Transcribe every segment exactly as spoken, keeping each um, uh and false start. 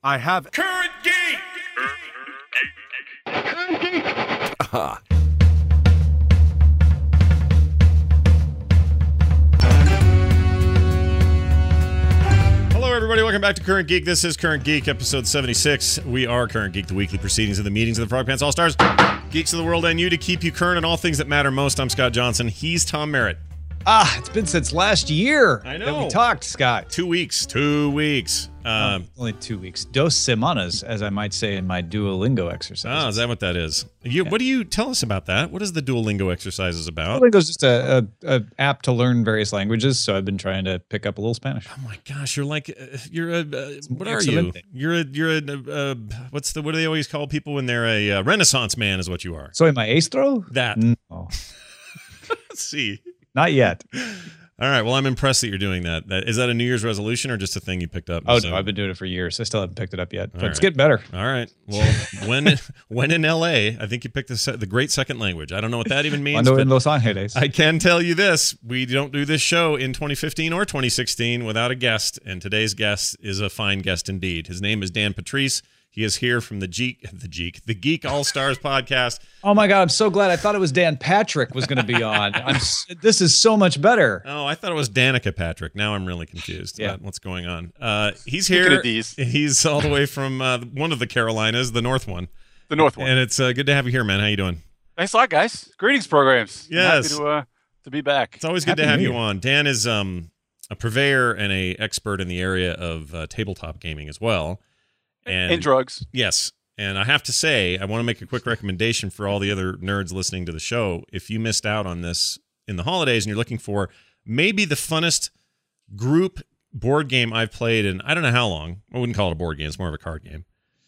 I have Current Geek! Current Geek! Ah. Hello, everybody. Welcome back to Current Geek. This is Current Geek, episode seventy-six. We are Current Geek, the weekly proceedings of the meetings of the Frog Pants All-Stars, Geeks of the World, and you to keep you current on all things that matter most. I'm Scott Johnson. He's Tom Merritt. Ah, it's been since last year I know. that we talked, Scott. Two weeks. Two weeks. Um, oh, only two weeks. Dos semanas, as I might say in my Duolingo exercise. oh, is that what that is? You, Yeah. What do you tell us about that? What is the Duolingo exercises about? Duolingo is just a, a, a app to learn various languages, so I've been trying to pick up a little Spanish. Oh my gosh, you're like uh, you're a uh, what are excellent you? thing. You're a you're a uh, what's the what do they always call people when they're a uh, Renaissance man? Is what you are. Soy maestro? That. No, Let's see. not yet. All right. Well, I'm impressed that you're doing that. That is that a New Year's resolution or just a thing you picked up? Oh, So- no, I've been doing it for years. I still haven't picked it up yet, but All it's right. getting better. All right. Well, when when in L A, I think you picked the se- the great second language. I don't know what that even means. Cuando but en Los Angeles. I can tell you this: we don't do this show in twenty fifteen or twenty sixteen without a guest, and today's guest is a fine guest indeed. His name is Dan Patrice. He is here from the Geek, the Geek, the Geek All Stars podcast. Oh my God, I'm so glad. I thought it was Dan Patrick was going to be on. I'm. s- This is so much better. Oh, I thought it was Danica Patrick. Now I'm really confused Yeah. about what's going on. Uh, he's Speaking here. of these. He's all the way from uh, one of the Carolinas, the North one. The North one. And it's uh, good to have you here, man. How you doing? Thanks a lot, guys. Greetings, programs. I'm Yes. happy to, uh, to be back. It's always good Happy to have New you Year. on. Dan is um, a purveyor and a expert in the area of uh, tabletop gaming as well. And And drugs. yes, and I have to say, I want to make a quick recommendation for all the other nerds listening to the show. If you missed out on this in the holidays and you're looking for maybe the funnest group board game I've played in I don't know how long, I wouldn't call it a board game, it's more of a card game,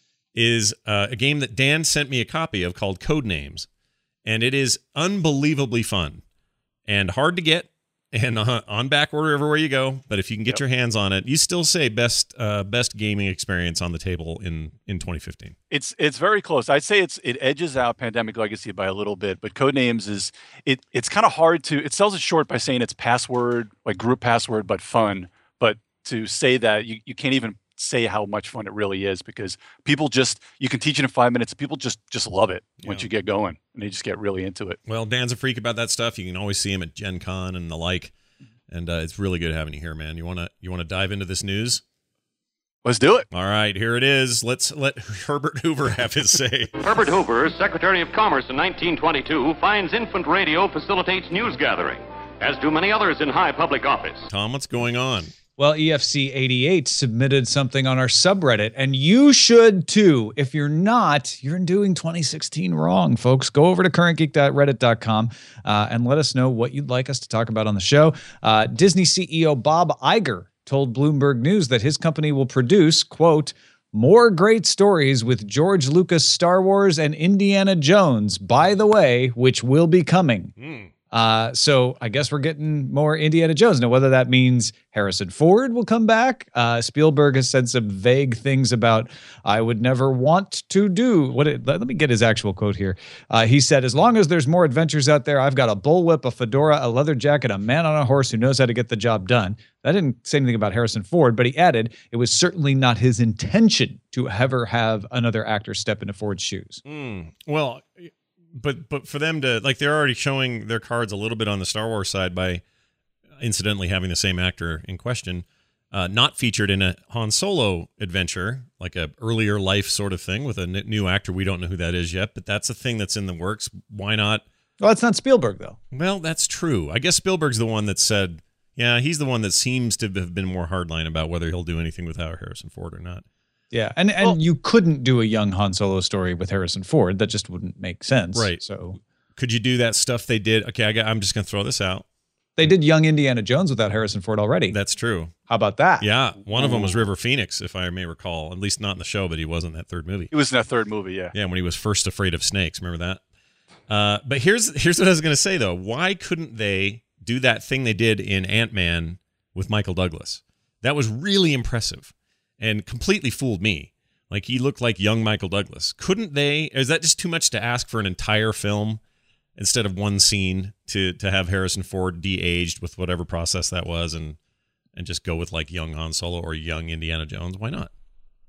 is uh, a game that Dan sent me a copy of called Codenames. And it is unbelievably fun and hard to get and uh, on back order everywhere you go. But if you can get Yep. your hands on it, you still say best uh, best gaming experience on the table in, in twenty fifteen. It's it's very close. I'd say it's it edges out Pandemic Legacy by a little bit, but Codenames is it it's kind of hard to it sells it short by saying it's password, like group password, but fun. But to say that you, you can't even say how much fun it really is because people just you can teach it in five minutes. People just just love it once Yeah. you get going and they just get really into it. Well, Dan's a freak about that stuff. You can always see him at Gen Con and the like. And uh, it's really good having you here, man. You wanna you wanna dive into this news? Let's do it. All right, here it is. Let's let Herbert Hoover have his say. Herbert Hoover, Secretary of Commerce in nineteen twenty-two, finds infant radio facilitates news gathering, as do many others in high public office. Tom, what's going on? Well, E F C eighty-eight submitted something on our subreddit, and you should too. If you're not, you're doing twenty sixteen wrong, folks. Go over to current geek dot reddit dot com uh, and let us know what you'd like us to talk about on the show. Uh, Disney C E O Bob Iger told Bloomberg News that his company will produce, quote, more great stories with George Lucas, Star Wars, and Indiana Jones, by the way, which will be coming. Mm. Uh, so I guess we're getting more Indiana Jones. Now, whether that means Harrison Ford will come back, uh, Spielberg has said some vague things about I would never want to do. What? It, let, let me get his actual quote here. Uh, he said, as long as there's more adventures out there, I've got a bullwhip, a fedora, a leather jacket, a man on a horse who knows how to get the job done. That didn't say anything about Harrison Ford, but he added it was certainly not his intention to ever have another actor step into Ford's shoes. Mm. Well, but but for them to like they're already showing their cards a little bit on the Star Wars side by incidentally having the same actor in question uh, not featured in a Han Solo adventure, like a earlier life sort of thing with a n- new actor. We don't know who that is yet, but that's a thing that's in the works. Why not? Well, it's not Spielberg, though. Well, that's true. I guess Spielberg's the one that said, yeah, he's the one that seems to have been more hardline about whether he'll do anything without Harrison Ford or not. Yeah, and, and Well- you couldn't do a young Han Solo story with Harrison Ford. That just wouldn't make sense. Right. So Could you do that stuff they did? Okay, I got, I'm just going to throw this out. they did young Indiana Jones without Harrison Ford already. That's true. How about that? Yeah, one of them was River Phoenix, if I may recall. At least not in the show, but he was in that third movie. It was in that third movie, yeah. Yeah, when he was first afraid of snakes. Remember that? Uh, but here's here's what I was going to say, though. Why couldn't they do that thing they did in Ant-Man with Michael Douglas? That was really impressive and completely fooled me. Like, he looked like young Michael Douglas. Couldn't they? Is that just too much to ask for an entire film instead of one scene to to have Harrison Ford de-aged with whatever process that was and and just go with like young Han Solo or young Indiana Jones? Why not?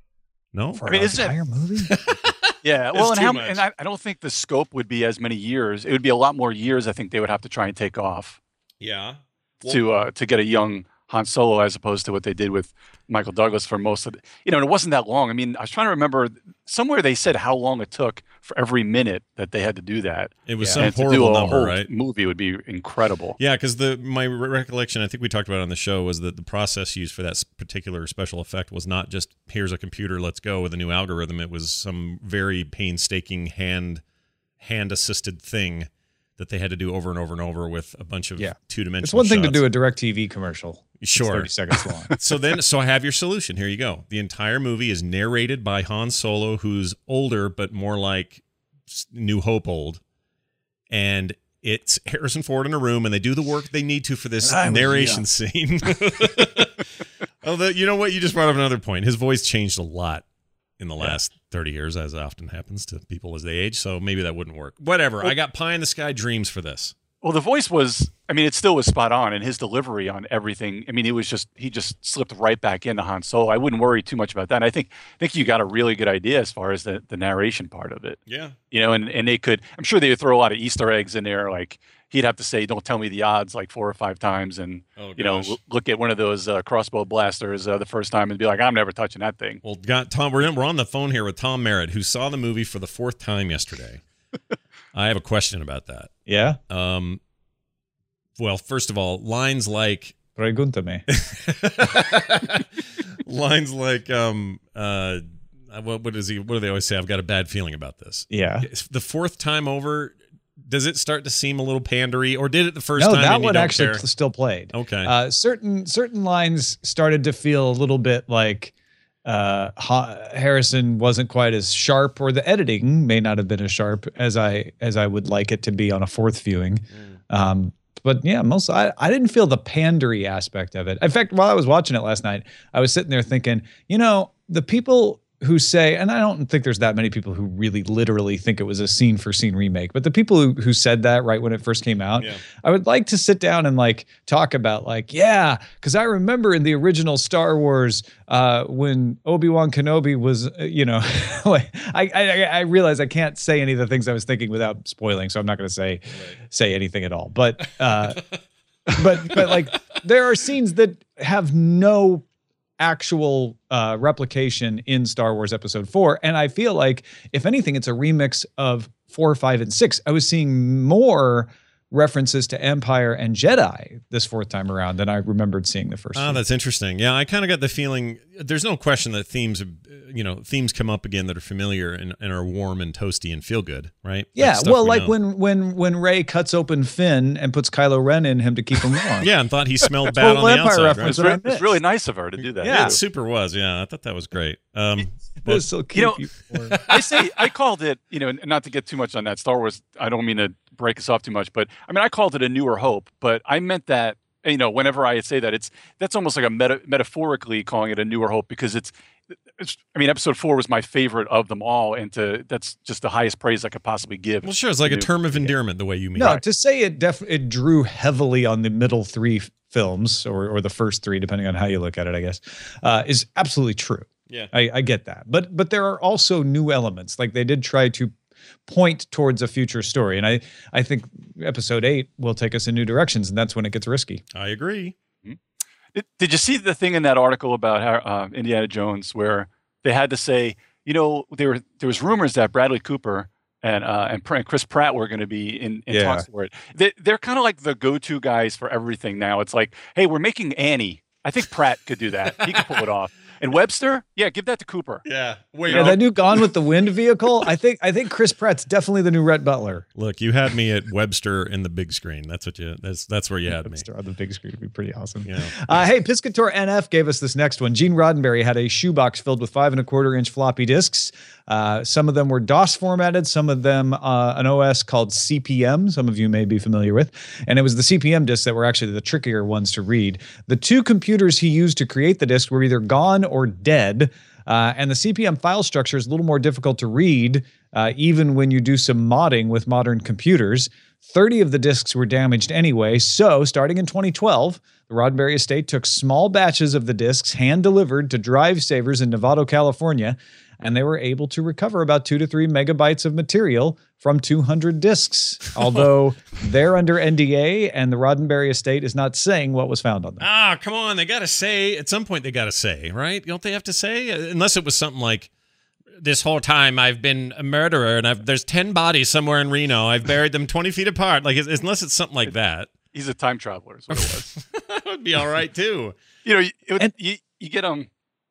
No, For I mean, an isn't it- entire movie? Yeah, well, and, too how, much. and I, I don't think the scope would be as many years. It would be a lot more years. I think they would have to try and take off yeah. to uh, to get a young Han Solo, as opposed to what they did with Michael Douglas for most of it. You know, and it wasn't that long. I mean, I was trying to remember somewhere they said how long it took for every minute that they had to do that. It was Yeah. some and to do horrible a number, whole right? movie would be incredible. Yeah, because the my re- recollection, I think we talked about it on the show, was that the process used for that s- particular special effect was not just here's a computer, let's go with a new algorithm. It was some very painstaking hand hand assisted thing that they had to do over and over and over with a bunch of Yeah. two dimensional. It's one thing to do a DirecTV commercial. It's Sure. thirty seconds long. So then, so I have your solution. Here you go. The entire movie is narrated by Han Solo, who's older but more like s- New Hope old, and it's Harrison Ford in a room, and they do the work they need to for this I was narration young. scene. Although, you know what? You just brought up another point. His voice changed a lot in the last thirty years, as often happens to people as they age. So maybe that wouldn't work. Whatever. I got pie in the sky dreams for this. Well, the voice was, I mean, it still was spot on, and his delivery on everything. I mean, it was just, he just slipped right back into Han Solo. I wouldn't worry too much about that. And I think, I think you got a really good idea as far as the, the narration part of it. Yeah. You know, and, and they could, I'm sure they would throw a lot of Easter eggs in there. Like, he'd have to say, don't tell me the odds like four or five times. And, Oh, you know, gosh. l- look at one of those uh, crossbow blasters uh, the first time and be like, I'm never touching that thing. Well, got Tom. We're in, we're on the phone here with Tom Merritt, who saw the movie for the fourth time yesterday. I have a question about that. Yeah? Um, well, first of all, lines like Pregúntame. lines like um uh what what is he what do they always say? I've got a bad feeling about this. Yeah. The fourth time over, does it start to seem a little pandery, or did it the first No, time? that and you one don't actually care? pl- still played. Okay. Uh, certain certain lines started to feel a little bit like uh, Ha- Harrison wasn't quite as sharp, or the editing may not have been as sharp as I as I would like it to be on a fourth viewing. Um, but yeah, most I, I didn't feel the pandery aspect of it. In fact, while I was watching it last night, I was sitting there thinking, you know, the people who say, and I don't think there's that many people who really literally think it was a scene for scene remake, but the people who, who said that right when it first came out, Yeah. I would like to sit down and like talk about like, yeah, because I remember in the original Star Wars, uh, when Obi-Wan Kenobi was, uh, you know, like, I, I I realize I can't say any of the things I was thinking without spoiling, so I'm not going to say say anything at all. But uh, but but like there are scenes that have no actual uh, replication in Star Wars Episode Four, and I feel like if anything, it's a remix of four, five, and six. I was seeing more references to Empire and Jedi this fourth time around than I remembered seeing the first. Oh, two. that's interesting. Yeah, I kind of got the feeling. There's no question that themes, uh, you know, themes come up again that are familiar and, and are warm and toasty and feel good, right? Yeah, stuff well, we like know. when when when Rey cuts open Finn and puts Kylo Ren in him to keep him warm. Yeah, and thought he smelled bad Total on the Empire outside. reference. Right? It's, what I re- it's missed. really nice of her to do that. Yeah. It super was. Yeah, I thought that was great. Um, It was so You know- cute. before. I say I called it, you know, and not to get too much on that Star Wars. I don't mean to break us off too much, but I mean I called it a newer hope, but I meant that, you know, whenever I say that, it's that's almost like a meta, metaphorically calling it a newer hope, because it's, it's. I mean, Episode Four was my favorite of them all, and to that's just the highest praise I could possibly give. well, sure, it's like a New- term of endearment the way you mean No, it. to say it def it drew heavily on the middle three f- films, or or the first three, depending on how you look at it, I guess, uh, is absolutely true. Yeah. I, I get that, but but there are also new elements. Like they did try to point towards a future story, and I I think Episode Eight will take us in new directions, and that's when it gets risky. I agree. Did, did you see the thing in that article about how, uh, Indiana Jones where they had to say, you know, there were there was rumors that Bradley Cooper and uh, and, Pr- and Chris Pratt were going to be in, in Yeah. talks for it. They, they're kind of like the go-to guys for everything now. It's like, hey, we're making Annie. I think Pratt could do that. He could pull it off. And Webster, yeah, give that to Cooper. Yeah. Wait. Yeah, that new Gone with the Wind vehicle. I think I think Chris Pratt's definitely the new Rhett Butler. Look, you had me at Webster in the big screen. That's what you. That's that's where you had me. Webster on the big screen would be pretty awesome. Yeah. Uh, hey, Piscator N F gave us this next one. Gene Roddenberry had a shoebox filled with five and a quarter inch floppy disks. Uh, some of them were DOS formatted, some of them uh, an O S called C P M, some of you may be familiar with. And it was the C P M disks that were actually the trickier ones to read. The two computers he used to create the disks were either gone or dead. Uh, and the C P M file structure is a little more difficult to read, uh, even when you do some modding with modern computers. thirty of the disks were damaged anyway. So starting in twenty twelve, the Roddenberry estate took small batches of the discs hand-delivered to Drive Savers in Novato, California, and they were able to recover about two to three megabytes of material from two hundred discs, although they're under N D A and the Roddenberry estate is not saying what was found on them. Ah, come on. They got to say, at some point they got to say, right? Don't they have to say? Unless it was something like, this whole time I've been a murderer and I've, there's ten bodies somewhere in Reno. I've buried them twenty feet apart. Like, it's, unless it's something like that. He's a time traveler is what it was. That would be all right, too. You know, it would, And- you, you get, um,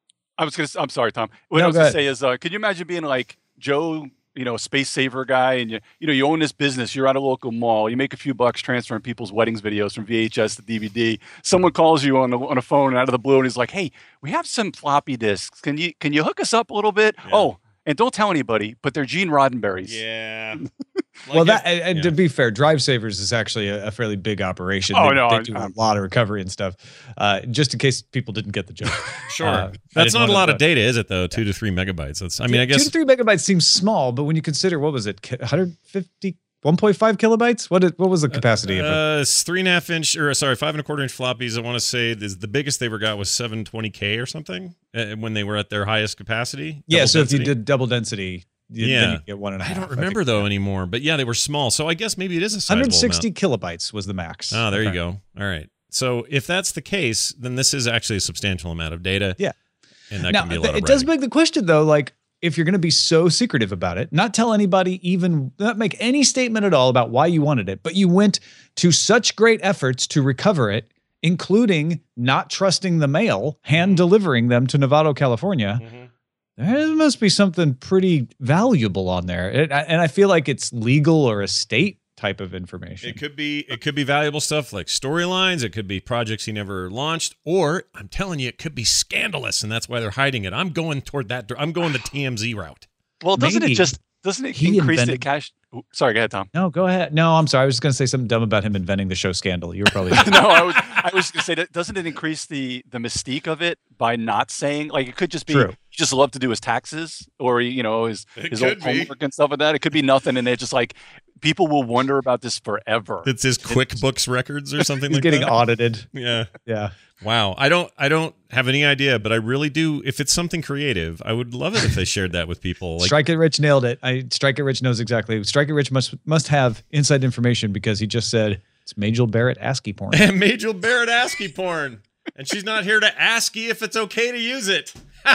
I was going to, I'm sorry, Tom. What No, I was go going to ahead. say is, uh, could you imagine being like Joe, you know, a space saver guy, and you, you know, you own this business, you're at a local mall, you make a few bucks transferring people's weddings videos from V H S to D V D. Someone calls you on the on a phone out of the blue and he's like, "Hey, we have some floppy disks. Can you can you hook us up a little bit?" Yeah. Oh, and don't tell anybody, but they're Gene Roddenberry's. Yeah. well, that if- and yeah. to be fair, Drive Savers is actually a, a fairly big operation. Oh, they, no, they I- do I'm- a lot of recovery and stuff. Uh, just in case people didn't get the joke. Sure. Uh, I That's just not a wanted lot to- of data, is it, though? Two to three megabytes. That's, I mean, I two guess. to three megabytes seems small, but when you consider what was it, one hundred fifty, one point five kilobytes? What is, what was the capacity of it? Uh, it's three and a half inch, or sorry, five and a quarter inch floppies. I want to say is the biggest they ever got was seven twenty K or something uh, when they were at their highest capacity. Yeah, double so if density. you did double density, you, Yeah. then you get one and a I half. don't remember think. though anymore, but yeah, they were small. So I guess maybe it is a sizable one hundred sixty kilobytes was the max. amount. Oh, there you Okay. go. All right. So if that's the case, then this is actually a substantial amount of data. Yeah. And that Now, can be a th- lot it of does writing. beg the question, though, like, if you're going to be so secretive about it, not tell anybody, even not make any statement at all about why you wanted it, but you went to such great efforts to recover it, including not trusting the mail, hand delivering them to Novato, California. Mhm. There must be something pretty valuable on there. It, and I feel like it's legal or estate type of information. It could be it could be valuable stuff like storylines. It could be projects he never launched, or I'm telling you, it could be scandalous, and that's why they're hiding it. I'm going toward that. dir- I'm going the T M Z route. Well, doesn't Maybe it just doesn't it he increase the invented- cash? Ooh, sorry, go ahead, Tom. No, go ahead. No, I'm sorry. I was just going to say something dumb about him inventing the show Scandal. You were probably no, I was I was going to say that doesn't it increase the the mystique of it by not saying, like, it could just be True. he just love to do his taxes or you know his It his old could be. homework and stuff like that. It could be nothing, and it's just like people will wonder about this forever. It's his QuickBooks records or something He's like getting that. audited. Yeah. Yeah. Wow. I don't I don't have any idea, but I really do. If it's something creative, I would love it if they shared that with people. Like, Strike It Rich nailed it. I Strike It Rich knows exactly. Strike It Rich must must have inside information because he just said it's Majel Barrett ASCII porn. Majel Barrett ASCII porn. And she's not here to ask you if it's okay to use it. Ha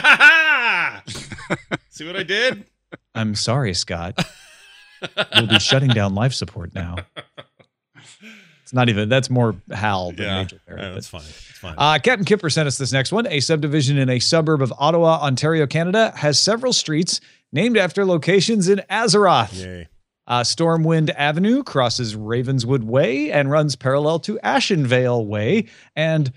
ha ha! See what I did? I'm sorry, Scott. We'll be shutting down life support now. It's not even. That's more Hal than Yeah, Majel Barrett. yeah, but- that's fine. It's fine. Uh, Captain Kipper sent us this next one. A subdivision in a suburb of Ottawa, Ontario, Canada, has several streets named after locations in Azeroth. Yay. Uh, Stormwind Avenue crosses Ravenswood Way and runs parallel to Ashenvale Way, and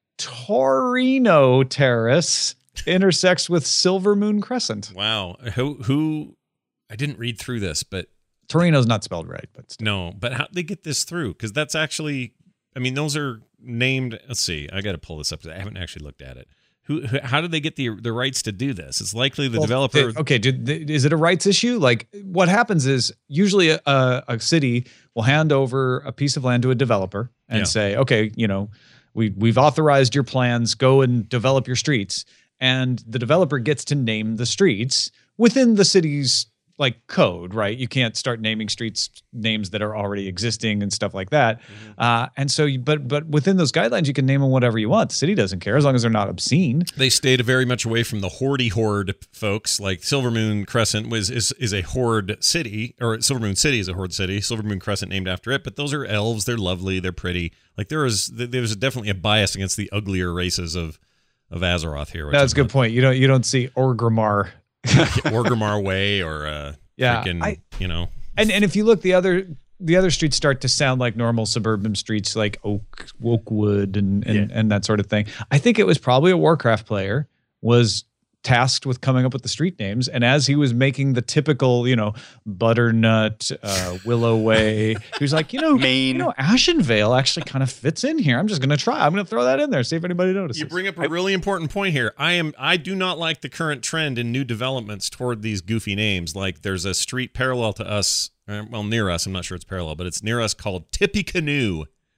Torino Terrace intersects with Silver Moon Crescent. Wow. Who who I didn't read through this, but Torino's not spelled right, but still. no, but how did they get this through? Because that's actually, I mean, those are named. Let's see, I got to pull this up because I haven't actually looked at it. Who, who, how did they get the the rights to do this? It's likely the Well, developer. they- okay, did, th- is it a rights issue? Like, what happens is usually a, a, a city will hand over a piece of land to a developer and Yeah. say, okay, you know, we we've authorized your plans. Go and develop your streets, and the developer gets to name the streets within the city's like code, right? You can't start naming streets names that are already existing and stuff like that. Uh, and so, you, but but within those guidelines, you can name them whatever you want. The city doesn't care as long as they're not obscene. They stayed very much away from the hoardy horde folks. Like Silver Moon Crescent was is is a horde city, or Silver Moon City is a horde city. Silver Moon Crescent named after it, but those are elves. They're lovely. They're pretty. Like there is there was definitely a bias against the uglier races of of Azeroth here. which That's is a good point. You don't you don't see Orgrimmar. Orgrimmar Way or uh, Yeah, freaking, I- you know. And and if you look, the other the other streets start to sound like normal suburban streets, like Oak Oakwood and and, Yeah. and that sort of thing. I think it was probably a Warcraft player was tasked with coming up with the street names, and as he was making the typical, you know, Butternut, uh, Willow Way, he was like, you know, Maine. you know, Ashenvale actually kind of fits in here. I'm just gonna try. I'm gonna throw that in there, see if anybody notices. You bring up a really important point here. I am I do not like the current trend in new developments toward these goofy names. Like there's a street parallel to us, uh, well near us. I'm not sure it's parallel, but it's near us called Tippecanoe.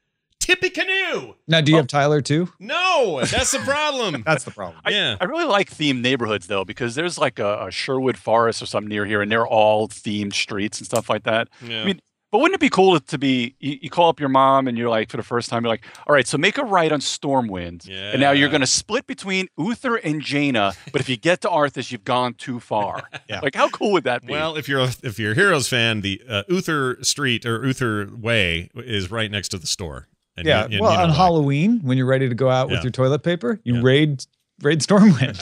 Tippecanoe. Now, do you have Tyler too? No, that's the problem. That's the problem. I, Yeah. I really like themed neighborhoods though, because there's like a, a Sherwood Forest or something near here, and they're all themed streets and stuff like that. Yeah. I mean, but wouldn't it be cool to be? You, you call up your mom and you're like, for the first time, you're like, all right, so make a right on Stormwind, Yeah. and now you're going to split between Uther and Jaina. But if you get to Arthas, you've gone too far. Yeah. Like, how cool would that be? Well, if you're a, if you're a Heroes fan, the uh, Uther Street or Uther Way is right next to the store. And Yeah. you- you- well, you know on why. Halloween, when you're ready to go out Yeah. with your toilet paper, you Yeah. raid raid Stormwind.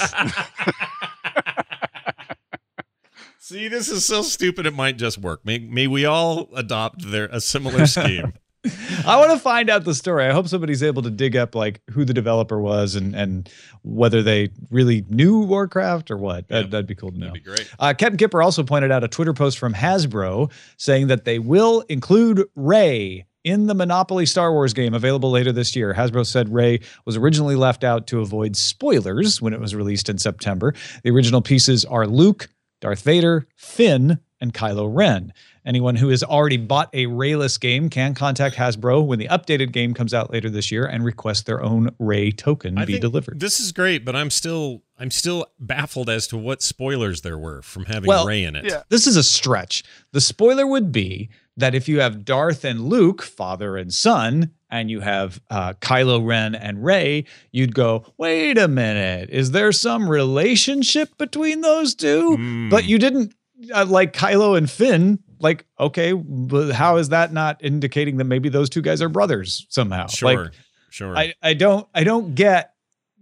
See, this is so stupid. It might just work. May, may we all adopt their a similar scheme. I want to find out the story. I hope somebody's able to dig up like who the developer was and and whether they really knew Warcraft or what. That, Yeah. that'd be cool to know. That'd be great. Uh, Captain Kipper also pointed out a Twitter post from Hasbro saying that they will include Rey in the Monopoly Star Wars game available later this year. Hasbro said Rey was originally left out to avoid spoilers when it was released in September. The original pieces are Luke, Darth Vader, Finn, and Kylo Ren. Anyone who has already bought a Rayless game can contact Hasbro when the updated game comes out later this year and request their own Rey token I be think delivered. This is great, but I'm still I'm still baffled as to what spoilers there were from having Well, Rey in it. yeah. This is a stretch. The spoiler would be that if you have Darth and Luke, father and son, and you have uh, Kylo Ren and Rey, you'd go, wait a minute, is there some relationship between those two? Mm. But you didn't uh, like Kylo and Finn. Like, okay, but how is that not indicating that maybe those two guys are brothers somehow? Sure, Like, sure. I, I don't I don't get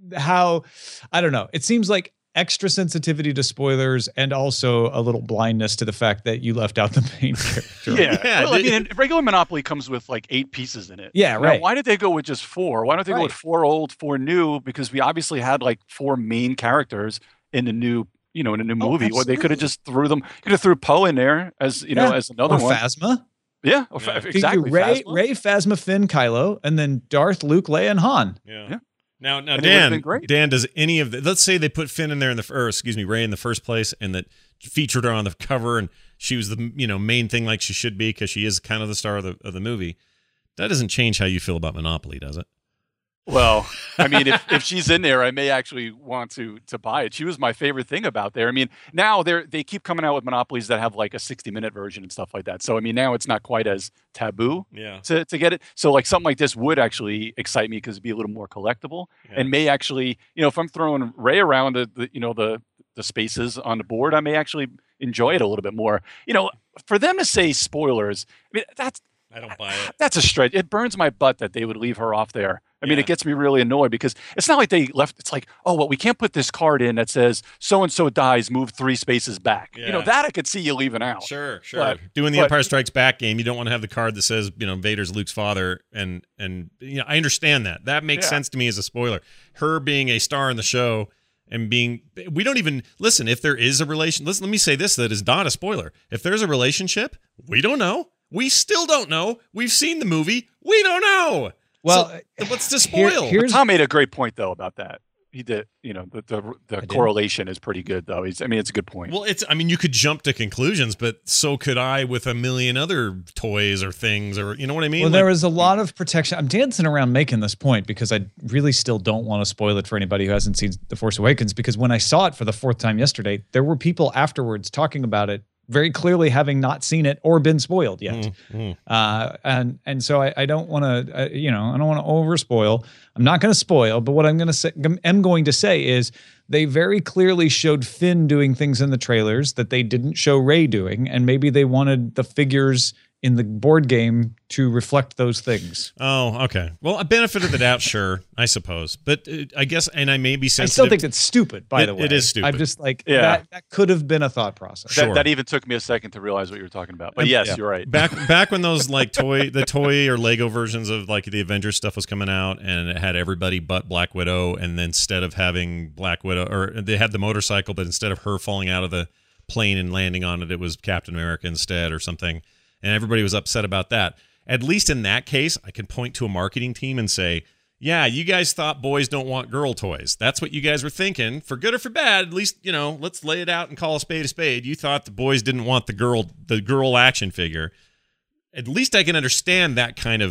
how I don't know. It seems like extra sensitivity to spoilers and also a little blindness to the fact that you left out the main character. Yeah. Yeah, Well, I did- mean, and regular Monopoly comes with like eight pieces in it. Yeah, Now, right. why did they go with just four? Why don't they go with Right. four old, four new? Because we obviously had like four main characters in the new, you know, in a new Oh, movie. Or they could have absolutely. just threw them. Could have threw Poe in there as you know Yeah. as another or one. Phasma. Yeah, or Yeah. fa- You You exactly. do Ray, Phasma. Ray, Phasma, Finn, Kylo, and then Darth, Luke, Leia, and Han. yeah. Yeah. Now, now, And it would've Dan, been great. Dan, does any of the? Let's say they put Finn in there in the, or excuse me, Rey in the first place, and that featured her on the cover, and she was the you know main thing like she should be because she is kind of the star of the of the movie. That doesn't change how you feel about Monopoly, does it? Well, I mean, if, if she's in there, I may actually want to to buy it. She was my favorite thing about there. I mean, now they're they keep coming out with monopolies that have like a sixty minute version and stuff like that. So I mean, now it's not quite as taboo Yeah. to, to get it. So like something like this would actually excite me because it'd be a little more collectible Yeah. and may actually, you know, if I'm throwing Ray around the, the you know the the spaces on the board, I may actually enjoy it a little bit more. You know, for them to say spoilers, I mean, that's I don't buy it. that's a stretch. It burns my butt that they would leave her off there. I mean, Yeah. it gets me really annoyed because it's not like they left. It's like, oh, well, we can't put this card in that says so and so dies, move three spaces back. You know, Yeah. that I could see you leaving out. Sure, sure. But- Doing the but- Empire Strikes Back game, you don't want to have the card that says, you know, Vader's Luke's father, and and you know, I understand that. That makes Yeah. sense to me as a spoiler. Her being a star in the show and being, we don't even listen. If there is a relation, listen. Let me say this: that is not a spoiler. If there's a relationship, we don't know. We still don't know. We've seen the movie. We don't know. Well, So, what's to here- spoil? here's Tom made a great point though about that. He did. You know, the the, the did. correlation is pretty good though. He's, I mean, it's a good point. Well, it's. I mean, you could jump to conclusions, but so could I with a million other toys or things, or you know what I mean. Well, Like- there was a lot of protection. I'm dancing around making this point because I really still don't want to spoil it for anybody who hasn't seen The Force Awakens. Because when I saw it for the fourth time yesterday, there were people afterwards talking about it, very clearly having not seen it or been spoiled yet. Mm, mm. Uh, and and so I, I don't want to, uh, you know, I don't want to over spoil. I'm not going to spoil, but what I'm going to say, am going to say is they very clearly showed Finn doing things in the trailers that they didn't show Rey doing, and maybe they wanted the figures in the board game to reflect those things. Oh, okay. Well, a benefit of the doubt, sure, I suppose. But uh, I guess, and I may be I sensitive. still think it's stupid, by It- the way. it is stupid. I'm just like, Yeah. that, that could have been a thought process. that, sure. that even took me a second to realize what you were talking about. But And- yes, yeah. you're right. back back when those like toy the toy or Lego versions of like the Avengers stuff was coming out, and it had everybody but Black Widow, and then instead of having Black Widow, or they had the motorcycle, but instead of her falling out of the plane and landing on it, it was Captain America instead or something, and everybody was upset about that. At least in that case, I can point to a marketing team and say, yeah, you guys thought boys don't want girl toys. That's what you guys were thinking. For good or for bad, at least, you know, let's lay it out and call a spade a spade. You thought the boys didn't want the girl the girl action figure. At least I can understand that kind of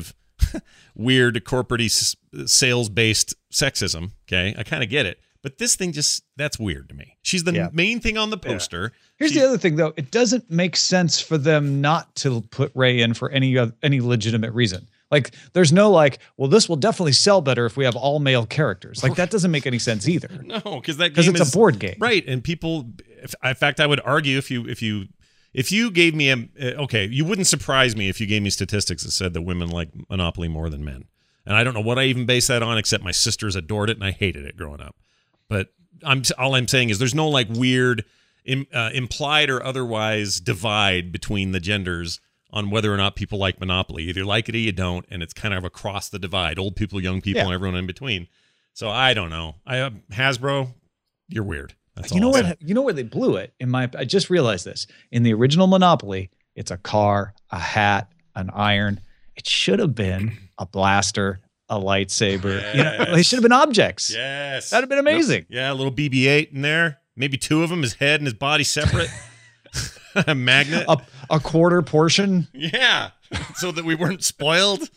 weird corporate sales-based sexism. Okay, I kind of get it. But this thing just, that's weird to me. She's the Yeah. main thing on the poster. Here's She- the other thing, though. It doesn't make sense for them not to put Rey in for any oth- any legitimate reason. Like, there's no like, well, this will definitely sell better if we have all male characters. Like, that doesn't make any sense either. No, because that Because game it's is a board game. right, and people. If, in fact, I would argue if you if you if you gave me a uh, okay, you wouldn't surprise me if you gave me statistics that said that women like Monopoly more than men. And I don't know what I even base that on, except my sisters adored it and I hated it growing up. But I'm all I'm saying is there's no like weird im, uh, implied or otherwise divide between the genders on whether or not people like Monopoly. Either like it or you don't, and it's kind of across the divide. Old people, young people, Yeah. and everyone in between. So I don't know. I uh, Hasbro, you're weird. That's You all know I'll what? say. You know where they blew it? In my, I just realized this. In the original Monopoly, it's a car, a hat, an iron. It should have been a blaster, a lightsaber. You know, they Yes. should have been objects. Yes. That'd have been amazing. Yeah, a little B B eight in there. Maybe two of them, his head and his body separate. A magnet. A, a quarter portion. Yeah. So that we weren't spoiled.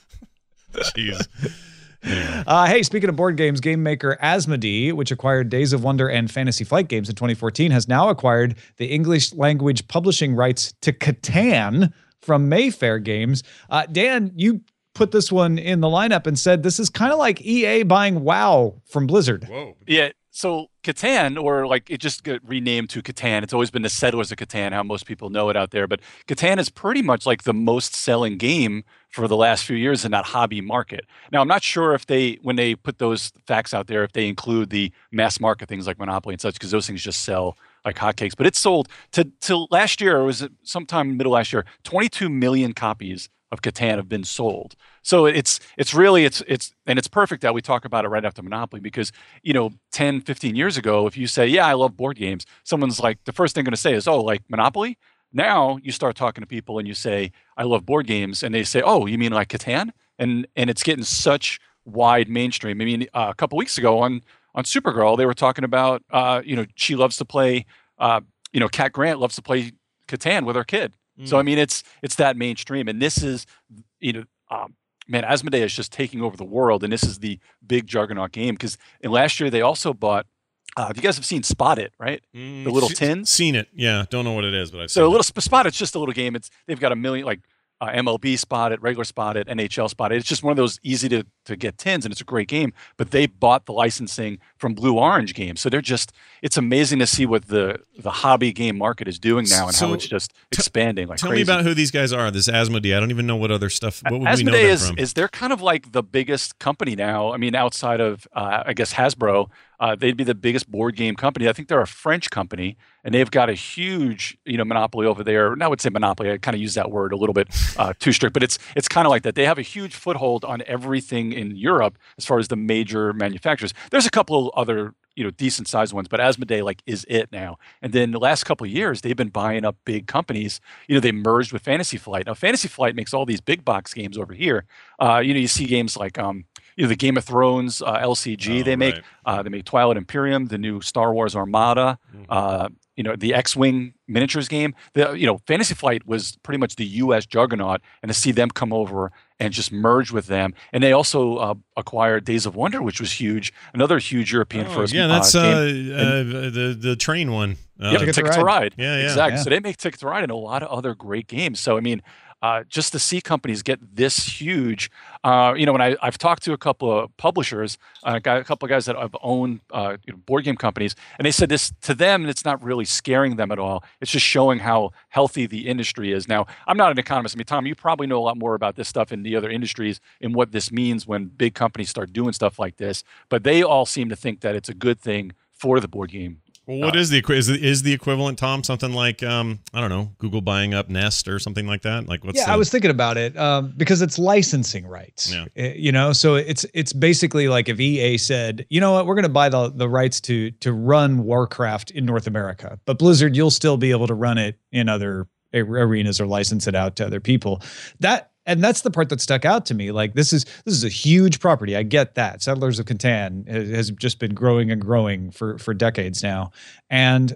Jeez. Anyway. Uh, hey, speaking of board games, game maker Asmodee, which acquired Days of Wonder and Fantasy Flight Games in twenty fourteen, has now acquired the English language publishing rights to Catan from Mayfair Games. Uh, Dan, you put this one in the lineup and said this is kind of like E A buying WoW from Blizzard. Whoa. Yeah. So Catan, or like it just got renamed to Catan. It's always been the Settlers of Catan, how most people know it out there. But Catan is pretty much like the most selling game for the last few years in that hobby market. Now, I'm not sure if they, when they put those facts out there, if they include the mass market things like Monopoly and such, because those things just sell like hotcakes. But it sold to till last year, or was it sometime middle last year, twenty-two million copies of Catan have been sold. So it's it's really it's it's and it's perfect that we talk about it right after Monopoly, because you know ten, fifteen years ago, if you say, yeah, I love board games, someone's like, the first thing going to say is, oh, like Monopoly? Now you start talking to people and you say, I love board games, and they say, oh, you mean like Catan? And and it's getting such wide mainstream. I mean, uh, a couple weeks ago on on Supergirl, they were talking about uh, you know, she loves to play uh, you know, Cat Grant loves to play Catan with her kid. So I mean, it's it's that mainstream, and this is, you know, um, man, Asmodee is just taking over the world, and this is the big juggernaut game. Because last year they also bought. Uh, you guys have seen Spot It, right? Mm, The little se- tins. Seen it. Yeah. Don't know what it is, but I've So seen a it. little sp- Spot It's just a little game. It's they've got a million like uh, M L B Spot It, regular Spot It, N H L Spot It. It's just one of those easy to to get tins, and it's a great game. But they bought the licensing from Blue Orange Games, so they're just. It's amazing to see what the the hobby game market is doing now, and So how it's just expanding like Tell crazy. me about who these guys are. This Asmodee. I don't even know what other stuff. What would we know Asmodee them is, from? is they're kind of like the biggest company now. I mean, outside of uh, I guess Hasbro, uh, they'd be the biggest board game company. I think they're a French company, and they've got a huge you know monopoly over there. And I would say monopoly. I kind of use that word a little bit uh, too strict, but it's it's kind of like that. They have a huge foothold on everything in Europe as far as the major manufacturers. There's a couple of other you know decent sized ones, but Asmodee like is it now. And then the last couple of years, they've been buying up big companies. You know, they merged with Fantasy Flight. Now, Fantasy Flight makes all these big box games over here. Uh, you know, you see games like um, you know the Game of Thrones uh, L C G. Oh, they make right. uh, they make Twilight Imperium, the new Star Wars Armada. Uh, you know, the X-Wing miniatures game. The, you know, Fantasy Flight was pretty much the U S juggernaut, and to see them come over and just merge with them. And they also uh, acquired Days of Wonder, which was huge. Another huge European Oh, first. yeah, that's uh, uh, game. the the train one. Uh, Yep, Ticket Ticket, to to Ride. Ride. Yeah, yeah. Exactly. Yeah. So they make Ticket to Ride and a lot of other great games. So, I mean, uh, just to see companies get this huge, uh, you know, when I, I've talked to a couple of publishers, uh, got a couple of guys that have owned uh, you know, board game companies, and they said this to them, it's not really scaring them at all. It's just showing how healthy the industry is. Now, I'm not an economist. I mean, Tom, you probably know a lot more about this stuff in the other industries and what this means when big companies start doing stuff like this. But they all seem to think that it's a good thing for the board game. Well, what Uh, is the equi- is, the- is the equivalent, Tom? Something like um, I don't know, Google buying up Nest or something like that. Like what's yeah, the, I was thinking about it um, because it's licensing rights. Yeah. Uh, you know, so it's it's basically like if E A said, you know what, we're going to buy the the rights to to run Warcraft in North America, but Blizzard, you'll still be able to run it in other a- arenas or license it out to other people. That and that's the part that stuck out to me. Like this is this is a huge property. I get that. Settlers of Catan has has just been growing and growing for for decades now, and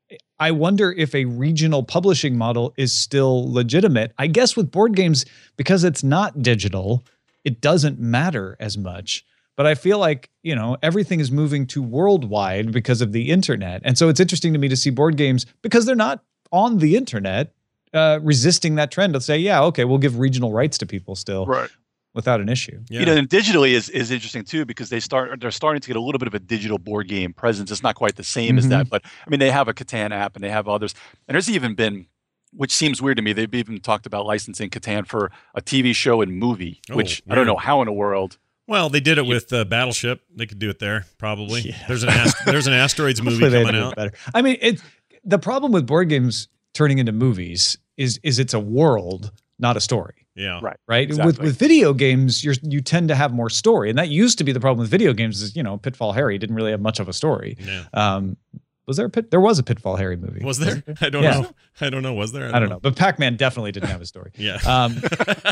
I wonder if a regional publishing model is still legitimate. I guess with board games, because it's not digital, it doesn't matter as much. But I feel like, you know, everything is moving to worldwide because of the internet. And so it's interesting to me to see board games, because they're not on the internet, uh, resisting that trend to say, yeah, okay, we'll give regional rights to people still. Right. Without an issue. Yeah. You know, and digitally is, is interesting too, because they start they're starting to get a little bit of a digital board game presence. It's not quite the same as Mhm. that, but I mean, they have a Catan app and they have others. And there's even been, which seems weird to me, they've even talked about licensing Catan for a T V show and movie, Oh, which I don't weird. know how in the world. Well, they did it with uh, Battleship. They could do it there, probably. Yeah. There's an ast- there's an asteroids movie Hopefully they coming do it out. better. I mean, it. The problem with board games turning into movies is is it's a world, not a story. Yeah. Right. Right. With Exactly. with video games, you're you tend to have more story, and that used to be the problem with video games. Is, you know, Pitfall Harry didn't really have much of a story. Yeah. Um, was there a pit? There was a Pitfall Harry movie. Was there? I don't Yeah. know. I don't know. Was there? I don't know, but Pac-Man definitely didn't have a story. Yeah. Um,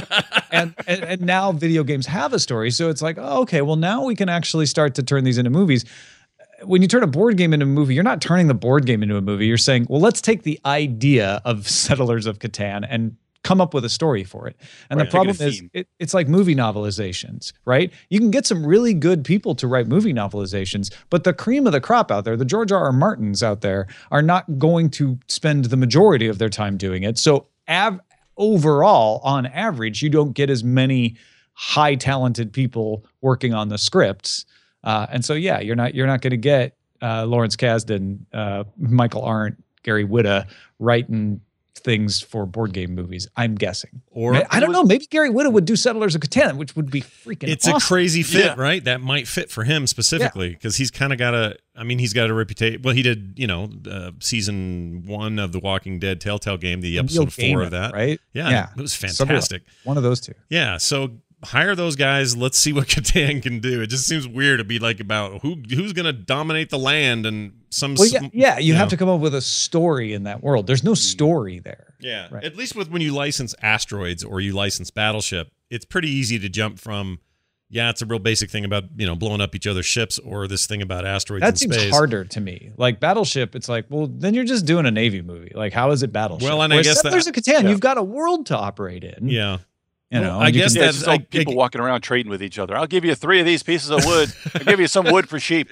and, and and now video games have a story, so it's like, oh, okay, well now we can actually start to turn these into movies. When you turn a board game into a movie, you're not turning the board game into a movie. You're saying, well, let's take the idea of Settlers of Catan and come up with a story for it. And Right, the problem make it a is, theme. it, it's like movie novelizations, right? You can get some really good people to write movie novelizations, but the cream of the crop out there, the George R. R. Martins out there, are not going to spend the majority of their time doing it. So av- overall, on average, you don't get as many high talented people working on the scripts. Uh, and so, yeah, you're not you're not going to get uh, Lawrence Kasdan, uh, Michael Arndt, Gary Whitta writing things for board game movies. I'm guessing. Or I I don't know. Maybe Gary Whitta would do Settlers of Catan, which would be freaking. it's awesome. a crazy fit, Yeah. right? That might fit for him specifically because he's kind of got a. I mean, he's got a reputation. Well, he did, you know, uh, season one of the Walking Dead Telltale game, the Neil episode four Gaiman, of that, right? Yeah, Yeah. it was Somebody like- fantastic. One of those two. Yeah, so hire those guys. Let's see what Catan can do. It just seems weird to be like about who who's going to dominate the land and some. Well, yeah, yeah. You know. have to come up with a story in that world. There's no story there. Yeah, Right. at least with when you license Asteroids or you license Battleship, it's pretty easy to jump from. Yeah, it's a real basic thing about, you know, blowing up each other's ships, or this thing about asteroids That in seems space. harder to me. Like Battleship, it's like, well, then you're just doing a Navy movie. Like, how is it Battleship? Well, and I Whereas guess Settlers that- of Catan, yeah. you've got a world to operate in. Yeah. You Well, know, I you guess can- Yeah, that's it's just all I- people I- walking around trading with each other. I'll give you three of these pieces of wood. I'll give you some wood for sheep.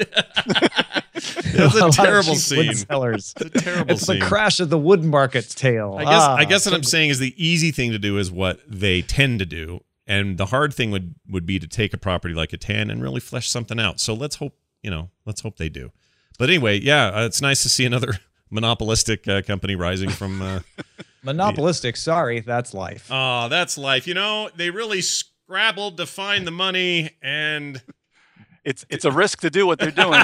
That's a lot of terrible cheap wood scene. sellers. It's a terrible It's scene. the crash of the wood market's tale. I guess Ah, I guess what I'm saying is the easy thing to do is what they tend to do, and the hard thing would would be to take a property like Catan and really flesh something out. So let's hope, you know, let's hope they do. But anyway, yeah, uh, it's nice to see another monopolistic uh, company rising from. Uh, monopolistic. Sorry, that's life. oh, that's life. You know, they really scrabbled to find the money, and It's it's a risk to do what they're doing.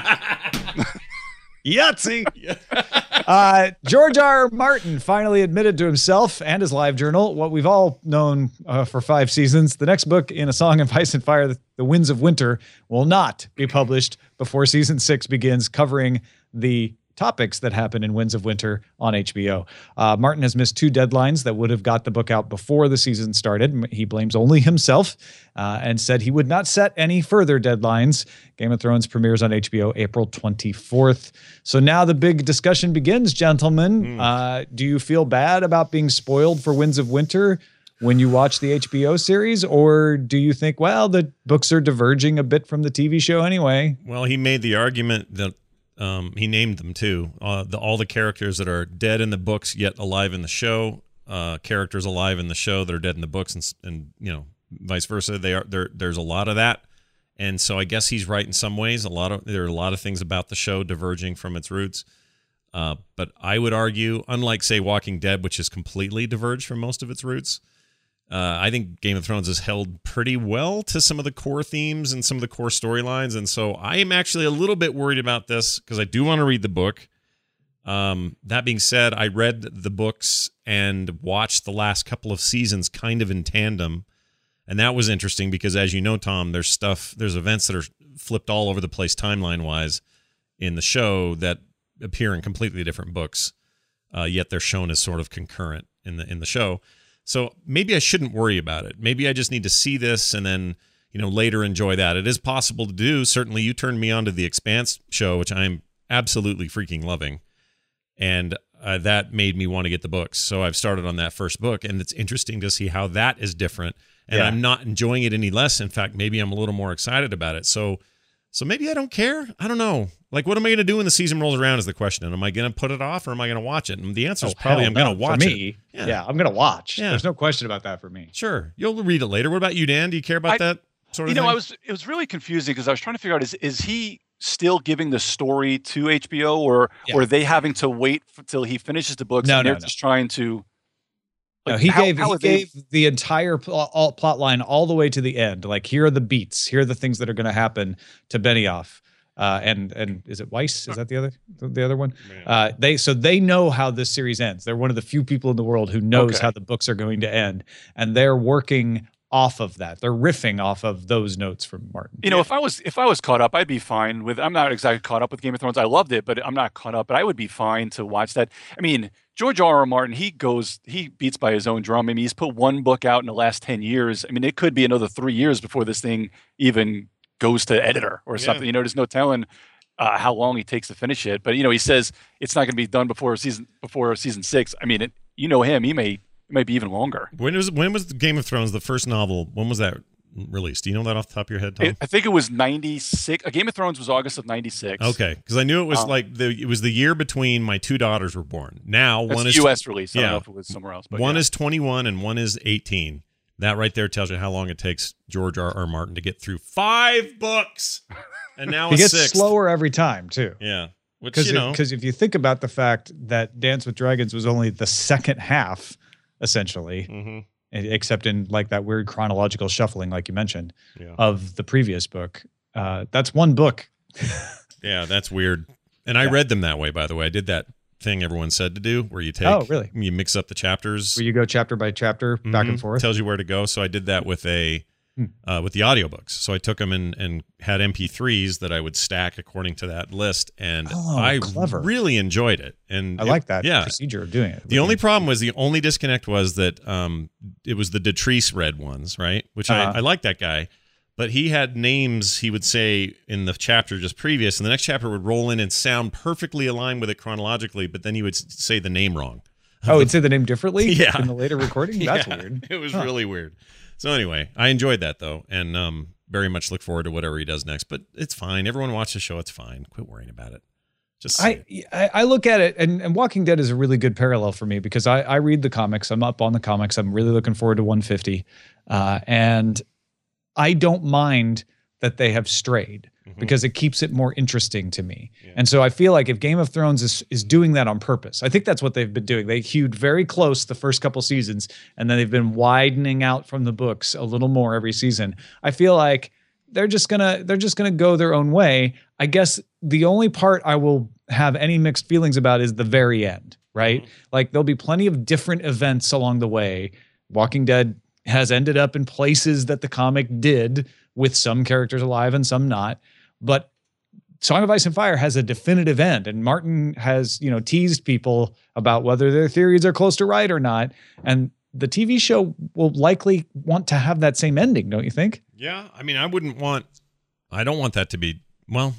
Yahtzee. uh, George R. R. Martin finally admitted to himself and his live journal what we've all known uh, for five seasons. The next book in A Song of Ice and Fire, The Winds of Winter, will not be published before season six begins, covering the topics that happen in Winds of Winter on H B O. Uh, Martin has missed two deadlines that would have got the book out before the season started. He blames only himself uh, and said he would not set any further deadlines. Game of Thrones premieres on H B O April twenty-fourth. So now the big discussion begins, gentlemen. Uh, do you feel bad about being spoiled for Winds of Winter when you watch the H B O series? Or do you think, well, the books are diverging a bit from the T V show anyway? well, he made the argument that um, he named them too. Uh, the, all the characters that are dead in the books yet alive in the show, uh, characters alive in the show that are dead in the books, and, s- and you know, vice versa. They are there. There's a lot of that, and so I guess he's right in some ways. A lot of there are a lot of things about the show diverging from its roots. Uh, but I would argue, unlike say Walking Dead, which is completely diverged from most of its roots, uh, I think Game of Thrones has held pretty well to some of the core themes and some of the core storylines. And so I am actually a little bit worried about this because I do want to read the book. Um, that being said, I read the books and watched the last couple of seasons kind of in tandem. And that was interesting because, as you know, Tom, there's stuff, there's events that are flipped all over the place timeline wise in the show that appear in completely different books, uh, yet they're shown as sort of concurrent in the in the show. So maybe I shouldn't worry about it. Maybe I just need to see this and then, you know, later enjoy that. It is possible to do. Certainly, you turned me on to the Expanse show, which I'm absolutely freaking loving, and uh, that made me want to get the books. So I've started on that first book, and it's interesting to see how that is different. and Yeah. I'm not enjoying it any less. In fact, maybe I'm a little more excited about it. So, so maybe I don't care. I don't know. Like, what am I going to do when the season rolls around is the question. And am I going to put it off or am I going to watch it? And the answer is Oh, probably hell I'm going no. to watch for me, it. Yeah. Yeah. I'm going to watch. Yeah. There's no question about that for me. Sure. You'll read it later. What about you, Dan? Do you care about I- that sort of You know, thing? I was it was really confusing because I was trying to figure out is is he still giving the story to H B O or Yeah. or are they having to wait until he finishes the books No, and no, they're no. just trying to No, like, he how- gave how he are they- gave the entire pl- all, plot line all the way to the end. Like, here are the beats. Here are the things that are going to happen to Benioff. Uh, and and is it Weiss? Is that the other the other one? Uh, they so they know how this series ends. They're one of the few people in the world who knows Okay. how the books are going to end, and they're working off of that. They're riffing off of those notes from Martin. You know, if I was if I was caught up, I'd be fine with. I'm not exactly caught up with Game of Thrones. I loved it, but I'm not caught up. But I would be fine to watch that. I mean, George R. R. Martin, he goes, he beats by his own drum. I mean, he's put one book out in the last ten years. I mean, it could be another three years before this thing even goes to editor or Yeah. something. You know, there's no telling uh, how long he takes to finish it. But you know, he says it's not going to be done before season before season six. I mean, it, you know him, he may. It might be even longer. When was when was Game of Thrones the first novel? When was that released? Do you know that off the top of your head, Tom? It- I think it was ninety-six. A Game of Thrones was August of ninety-six. Okay, because I knew it was Um, like the it was the year between my two daughters were born. Now That's one the is U S release. I yeah. don't know if it was somewhere else. But one yeah. is twenty-one and one is eighteen. That right there tells you how long it takes George R. R. Martin to get through five books, and now He a gets sixth. slower every time too. Yeah, which Because you know, if you think about the fact that Dance with Dragons was only the second half, essentially, Mhm. except in like that weird chronological shuffling, like you mentioned, Yeah. of the previous book. Uh, that's one book. yeah, that's weird. And I Yeah. read them that way, by the way. I did that thing everyone said to do, where you take, Oh, really? you mix up the chapters. Where you go chapter by chapter, back and Mhm. forth. Tells you where to go. So I did that with a Hmm. uh, with the audiobooks. So I took them and, and had M P threes that I would stack according to that list, and Oh, I clever. really enjoyed it. And I it- like that Yeah. procedure of doing it. The only problem was the only disconnect was that um, it was the Detrice read ones, right? Which Uh-huh. I, I like that guy, but he had names he would say in the chapter just previous, and the next chapter would roll in and sound perfectly aligned with it chronologically, but then he would s- say the name wrong. Oh, it'd say the name differently Yeah. in the later recording? That's Yeah, weird. It was Huh. really weird. So anyway, I enjoyed that though, and um, very much look forward to whatever he does next. But it's fine. Everyone watch the show. It's fine. Quit worrying about it. Just I, I I look at it, and, and Walking Dead is a really good parallel for me because I, I read the comics. I'm up on the comics. I'm really looking forward to one fifty. Uh, and I don't mind that they have strayed Mhm. because it keeps it more interesting to me. Yeah. And so I feel like if Game of Thrones is, is doing that on purpose, I think that's what they've been doing. They hewed very close the first couple seasons, and then they've been widening out from the books a little more every season. I feel like they're just gonna they're just gonna go their own way. I guess the only part I will have any mixed feelings about is the very end, right? Like there'll be plenty of different events along the way. Walking Dead has ended up in places that the comic did, with some characters alive and some not. But Song of Ice and Fire has a definitive end, and Martin has, you know, teased people about whether their theories are close to right or not. And the T V show will likely want to have that same ending, don't you think? Yeah, I mean, I wouldn't want. I don't want that to be. Well,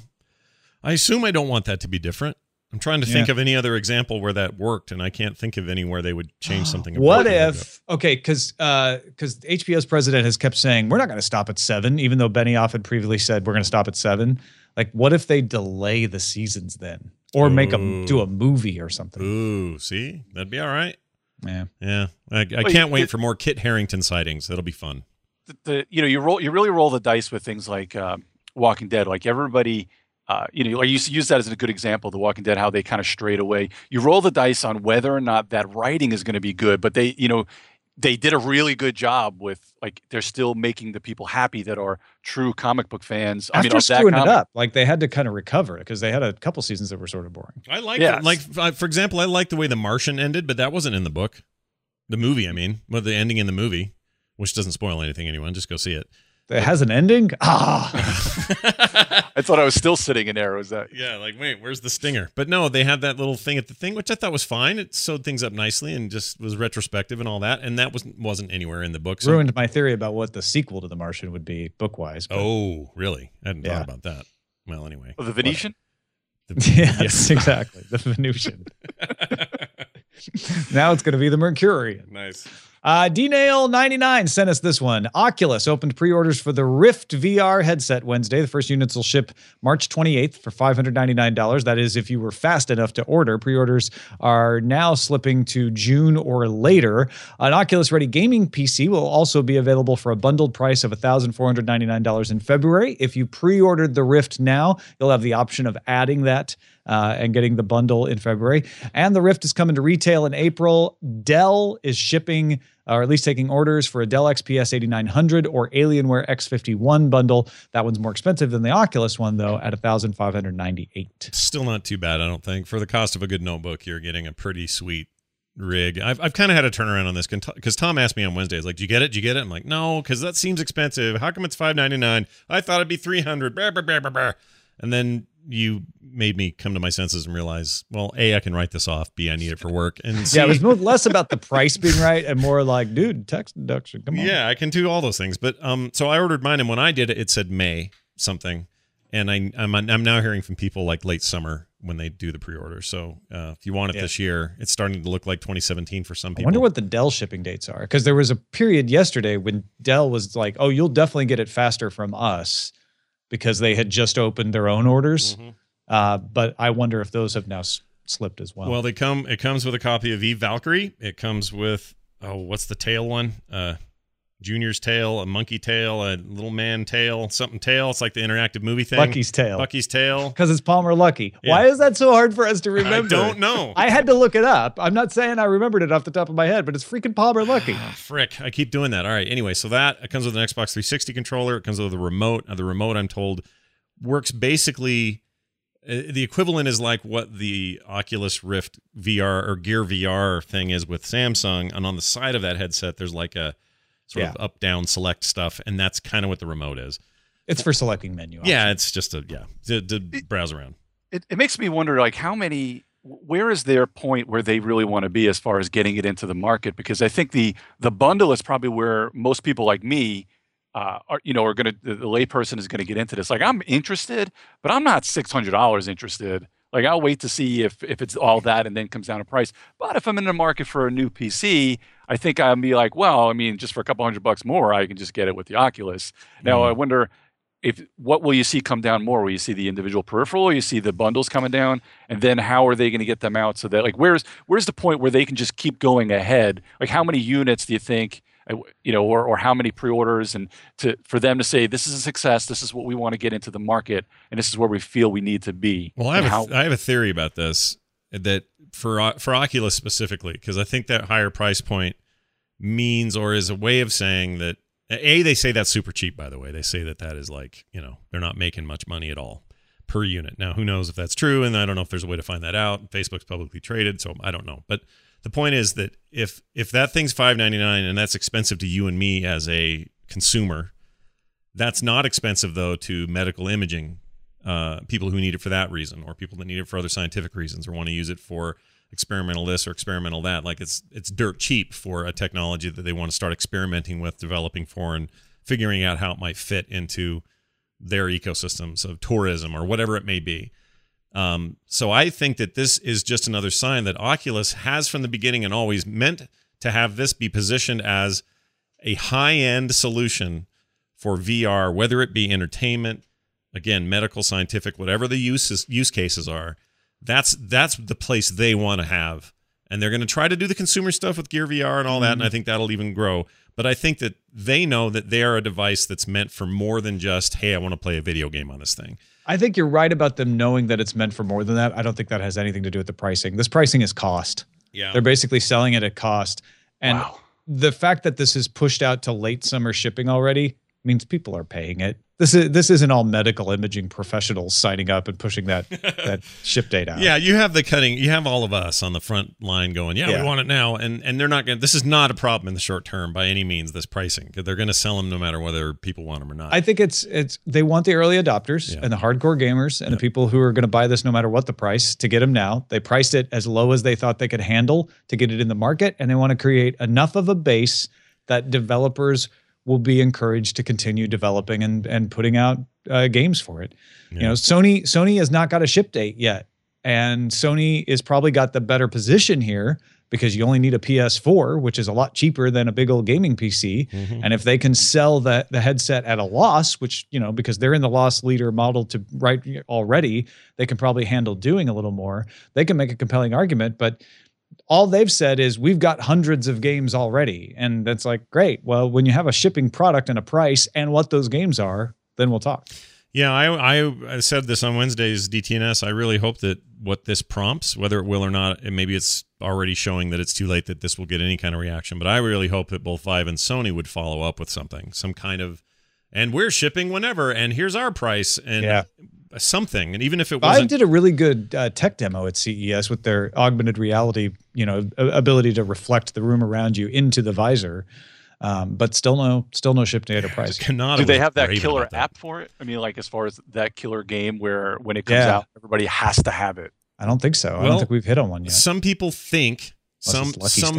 I assume I don't want that to be different. I'm trying to think Yeah. of any other example where that worked, and I can't think of anywhere they would change something. What important like if, okay, because because H B O's president has kept saying, we're not going to stop at seven, even though Benioff had previously said we're going to stop at seven. Like, what if they delay the seasons then? Or make them Ooh. do a movie or that? something? Ooh, see, that'd be all right. Yeah. Yeah, I, I Well, can't you- wait it- for more Kit Harington sightings. That'll be fun. the, the you know you roll you really roll the dice with things like um, Walking Dead. Like everybody, uh, you know, like you use that as a good example. The Walking Dead, how they kind of strayed away. You roll the dice on whether or not that writing is going to be good, but they, you know, they did a really good job with like they're still making the people happy that are true comic book fans. I After mean, of that screwing it comic. up, like they had to kind of recover because they had a couple seasons that were sort of boring. I like Yes. it. Like, uh, for example, I like the way The Martian ended, but that wasn't in the book. The movie, I mean, well, the ending in the movie, which doesn't spoil anything, anyone. Just go see it. It has an ending? Ah. I thought I was still sitting in there. Was that? Yeah, like, wait, where's the stinger? But no, they had that little thing at the thing, which I thought was fine. It sewed things up nicely and just was retrospective and all that. And that wasn't wasn't anywhere in the book. So, Ruined my theory about what the sequel to The Martian would be book-wise. but- oh, really? I hadn't Yeah. thought about that. Well, anyway. Oh, the Venetian? The- Yes, exactly. The Venusian. Now it's going to be the Mercurian. Nice. Uh, D-Nail ninety-nine sent us this one. Oculus opened pre-orders for the Rift V R headset Wednesday. The first units will ship March twenty-eighth for five hundred ninety-nine dollars. That is if you were fast enough to order. Pre-orders are now slipping to June or later. An Oculus-ready gaming P C will also be available for a bundled price of one thousand four hundred ninety-nine dollars in February. If you pre-ordered the Rift now, you'll have the option of adding that Uh, and getting the bundle in February. And the Rift is coming to retail in April. Dell is shipping, or at least taking orders for a Dell X P S eighty-nine hundred or Alienware X fifty-one bundle. That one's more expensive than the Oculus one, though, at one thousand five hundred ninety-eight dollars. Still not too bad, I don't think. For the cost of a good notebook, you're getting a pretty sweet rig. I've, I've kind of had a turnaround on this because Tom asked me on Wednesday, he's like, "Did you get it? Did you get it?" I'm like, "No, because that seems expensive. How come it's five ninety-nine? I thought it'd be three hundred." Brr, brr, brr, brr, brr. And then you made me come to my senses and realize, well, A, I can write this off. B, I need it for work. And C, yeah, it was more, less about the price being right and more like, dude, tax deduction. Come on. Yeah, I can do all those things. But um, so I ordered mine, and when I did it, it said May something. And I, I'm I'm now hearing from people like late summer when they do the pre-order. So uh, if you want it Yeah. this year, it's starting to look like twenty seventeen for some I people. wonder what the Dell shipping dates are, because there was a period yesterday when Dell was like, oh, you'll definitely get it faster from us because they had just opened their own orders. Mm-hmm. Uh, but I wonder if those have now s- slipped as well. Well, they come. It comes with a copy of Eve Valkyrie. It comes with oh, what's the tail one? Uh, Junior's tail, a monkey tail, a little man tail, something tail. It's like the interactive movie thing. Lucky's tail. Bucky's tail. Because it's Palmer Lucky. Yeah. Why is that so hard for us to remember? I don't know. I had to look it up. I'm not saying I remembered it off the top of my head, but it's freaking Palmer Lucky. Ah, frick, I keep doing that. All right. Anyway, so that it comes with an Xbox three sixty controller. It comes with a remote. Uh, the remote, I'm told, works basically. Uh, the equivalent is like what the Oculus Rift V R or Gear V R thing is with Samsung. And on the side of that headset, there's like a sort Yeah. of up, down, select stuff. And that's kind of what the remote is. It's for selecting menu options. Yeah, it's just a, yeah, to, to browse around. It, it makes me wonder, like, how many, where is their point where they really want to be as far as getting it into the market? Because I think the the bundle is probably where most people like me uh, are, you know, are going to, the, the layperson is going to get into this. Like, I'm interested, but I'm not six hundred dollars interested. Like, I'll wait to see if, if it's all that and then comes down to price. But if I'm in the market for a new P C, I think I'll be like, well, I mean, just for a couple hundred bucks more, I can just get it with the Oculus. Now, Mhm. I wonder, if what will you see come down more? Will you see the individual peripheral? Or you see the bundles coming down, and then how are they going to get them out so that, like, where's where's the point where they can just keep going ahead? Like, how many units do you think, uh, you know, or or how many pre-orders, and to for them to say this is a success, this is what we want to get into the market, and this is where we feel we need to be. Well, I have, And a, how, th- I have a theory about this that for O- for Oculus specifically, because I think that higher price point means or is a way of saying that, A, they say that's super cheap, by the way. They say that that is like, you know, they're not making much money at all per unit. Now, who knows if that's true, and I don't know if there's a way to find that out. Facebook's publicly traded, so I don't know. But the point is that if if that thing's five ninety-nine and that's expensive to you and me as a consumer, that's not expensive, though, to medical imaging uh, people who need it for that reason, or people that need it for other scientific reasons, or want to use it for experimental this or experimental that. Like, it's it's dirt cheap for a technology that they want to start experimenting with, developing for, and figuring out how it might fit into their ecosystems of tourism or whatever it may be. Um, so I think that this is just another sign that Oculus has from the beginning and always meant to have this be positioned as a high-end solution for V R, whether it be entertainment, again, medical, scientific, whatever the uses, use cases are. That's that's the place they want to have. And they're going to try to do the consumer stuff with Gear V R and all that, and I think that'll even grow. But I think that they know that they are a device that's meant for more than just, hey, I want to play a video game on this thing. I think you're right about them knowing that it's meant for more than that. I don't think that has anything to do with the pricing. This pricing is cost. Yeah. They're basically selling it at cost. And Wow. the fact that this is pushed out to late summer shipping already means people are paying it. This is this isn't all medical imaging professionals signing up and pushing that that ship date out. Yeah, you have the cutting. You have all of us on the front line going, yeah, Yeah. we want it now, and and they're not going. This is not a problem in the short term by any means. This pricing, because they're going to sell them no matter whether people want them or not. I think it's it's they want the early adopters Yeah. and the hardcore gamers and the people who are going to buy this no matter what the price to get them now. They priced it as low as they thought they could handle to get it in the market, and they want to create enough of a base that developers will be encouraged to continue developing and and putting out uh, games for it. Yeah. You know, Sony Sony has not got a ship date yet, and Sony is probably got the better position here because you only need a P S four, which is a lot cheaper than a big old gaming P C. Mhm. And if they can sell the, the headset at a loss, which, you know, because they're in the loss leader model to right already, they can probably handle doing a little more. They can make a compelling argument, but all they've said is we've got hundreds of games already. And that's like, great. Well, when you have a shipping product and a price and what those games are, then we'll talk. Yeah, I, I I said this on Wednesday's D T N S. I really hope that what this prompts, whether it will or not, and maybe it's already showing that it's too late that this will get any kind of reaction, but I really hope that both Vive and Sony would follow up with something, some kind of, and we're shipping whenever, and here's our price, and Yeah. something. And even if it Vive wasn't... did a really good uh, tech demo at C E S with their augmented reality, you know, a- ability to reflect the room around you into the visor. Um, but still no, still no ship date or price. Cannot Do they have that raven killer about that. app for it? I mean, like as far as that killer game where when it comes Yeah. out, everybody has to have it. I don't think so. I Well, don't think we've hit on one yet. Some people think some Unless it's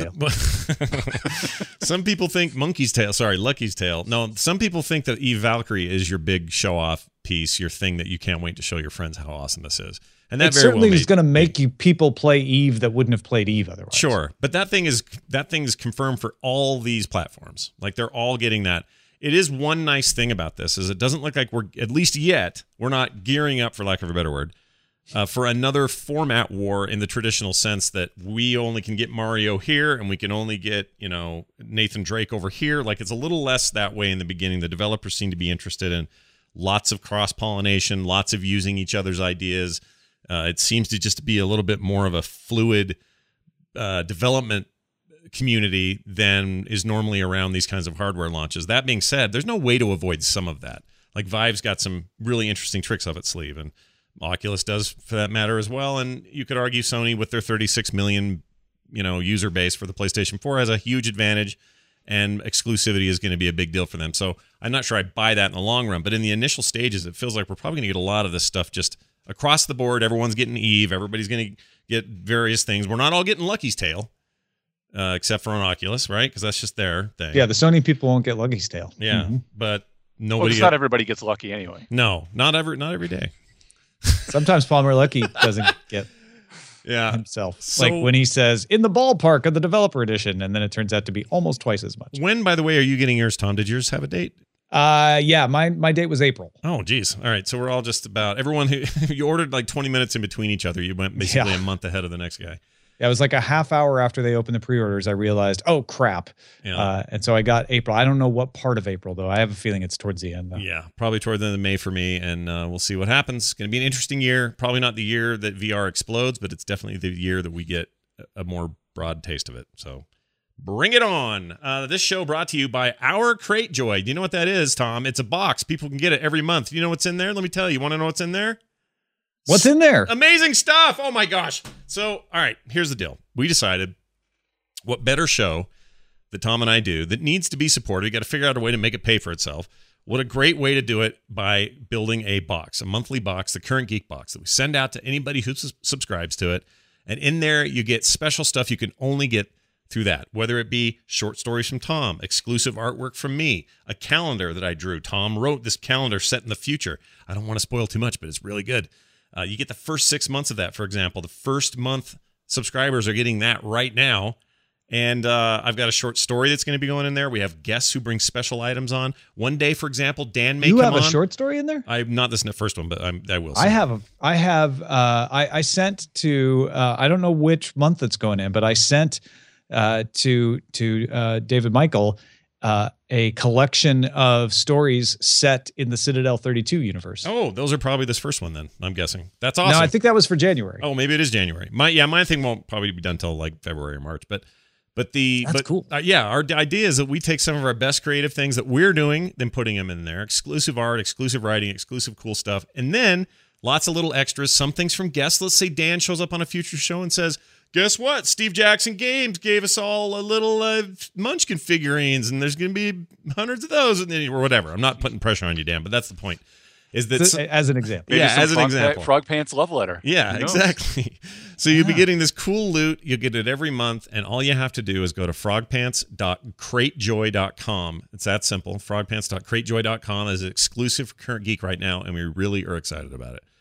Lucky's some some people think Monkey's Tail. Sorry, Lucky's Tail. No, some people think that Eve Valkyrie is your big show off piece, your thing that you can't wait to show your friends how awesome this is. And that It very certainly well is may- going to make you people play Eve that wouldn't have played Eve otherwise. Sure, but that thing is that thing is confirmed for all these platforms. Like they're all getting that. It is one nice thing about this is it doesn't look like we're, at least yet, we're not gearing up, for lack of a better word, uh, for another format war in the traditional sense that we only can get Mario here and we can only get, you know, Nathan Drake over here. Like it's a little less that way in the beginning. The developers seem to be interested in lots of cross-pollination, lots of using each other's ideas. Uh, it seems to just be a little bit more of a fluid uh, development community than is normally around these kinds of hardware launches. That being said, there's no way to avoid some of that. Like Vive's got some really interesting tricks up its sleeve, and Oculus does for that matter as well. And you could argue Sony with their thirty-six million, you know, user base for the PlayStation four has a huge advantage, and exclusivity is going to be a big deal for them. So I'm not sure I buy that in the long run, but in the initial stages, it feels like we're probably going to get a lot of this stuff just across the board. Everyone's getting Eve. Everybody's going to get various things. We're not all getting Lucky's Tail, uh, except for on Oculus, right? Because that's just their thing. Yeah, the Sony people won't get Lucky's Tail. Yeah, Mhm. but Well, nobody. just not everybody gets lucky anyway. no, not every, not every day. Sometimes Palmer Lucky doesn't get Yeah. himself. So- like when he says in the ballpark of the developer edition, and then it turns out to be almost twice as much. When, by the way, are you getting yours, Tom? Did yours have a date? Uh, yeah, my my date was April. Oh, geez. All right. So we're all just about everyone who you ordered like twenty minutes in between each other. You went basically Yeah. a month ahead of the next guy. Yeah, it was like a half hour after they opened the pre-orders. I realized, oh crap, Yeah. uh, and so I got April. I don't know what part of April though. I have a feeling it's towards the end. Though. Yeah, probably toward the end of May for me, and uh, we'll see what happens. It's going to be an interesting year. Probably not the year that V R explodes, but it's definitely the year that we get a more broad taste of it. So bring it on. Uh, this show brought to you by Our Crate Joy. Do you know what that is, Tom? It's a box. People can get it every month. Do you know what's in there? Let me tell you. You want to know what's in there? What's in there? Amazing stuff. Oh my gosh. So, all right, here's the deal. We decided what better show that Tom and I do that needs to be supported. You got to figure out a way to make it pay for itself. What a great way to do it by building a box, a monthly box, the Current Geek box that we send out to anybody who sus- subscribes to it. And in there, you get special stuff you can only get through that, whether it be short stories from Tom, exclusive artwork from me, a calendar that I drew. Tom wrote this calendar set in the future. I don't want to spoil too much, but it's really good. Uh, you get the first six months of that, for example. The first month subscribers are getting that right now. And uh, I've got a short story that's going to be going in there. We have guests who bring special items on. One day, for example, Dan may You come have a on. short story in there? I'm not this first one, but I'm, I will. I soon. have. A, I have. Uh, I, I sent to. Uh, I don't know which month it's going in, but I sent uh, to to uh, David Michael uh, a collection of stories set in the Citadel thirty-two universe. Oh, those are probably this first one then, I'm guessing. That's awesome. No, I think that was for January. Oh, maybe it is January. My yeah, my thing won't probably be done till like February or March, but but the That's but, cool. Uh, yeah, our d- idea is that we take some of our best creative things that we're doing, then putting them in there, exclusive art, exclusive writing, exclusive cool stuff, and then lots of little extras. Some things from guests. Let's say Dan shows up on a future show and says, "Guess what? Steve Jackson Games gave us all a little uh, Munchkin figurines, and there's going to be hundreds of those, and then, or whatever." I'm not putting pressure on you, Dan, but that's the point. Is that So, as an example. Maybe Yeah, some as an frog example. Pa- Frog Pants love letter. Yeah, Who knows? exactly. So you'll be getting this cool loot. You'll get it every month, and all you have to do is go to frog pants dot crate joy dot com. It's that simple. frog pants dot crate joy dot com is exclusive for Current Geek right now, and we really are excited about it.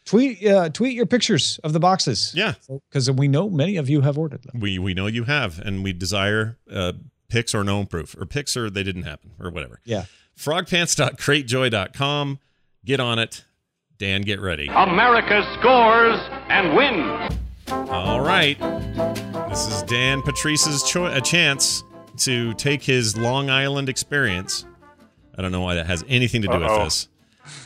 Tweet uh, tweet your pictures of the boxes. Yeah. Because we know many of you have ordered them. We we know you have, and we desire uh, pics or no proof, or pics or they didn't happen, or whatever. Yeah. frog pants dot crate joy dot com. Get on it. Dan, get ready. America scores and wins. All right. This is Dan Patrice's cho- a chance to take his Long Island experience. I don't know why that has anything to do Uh-oh. with this.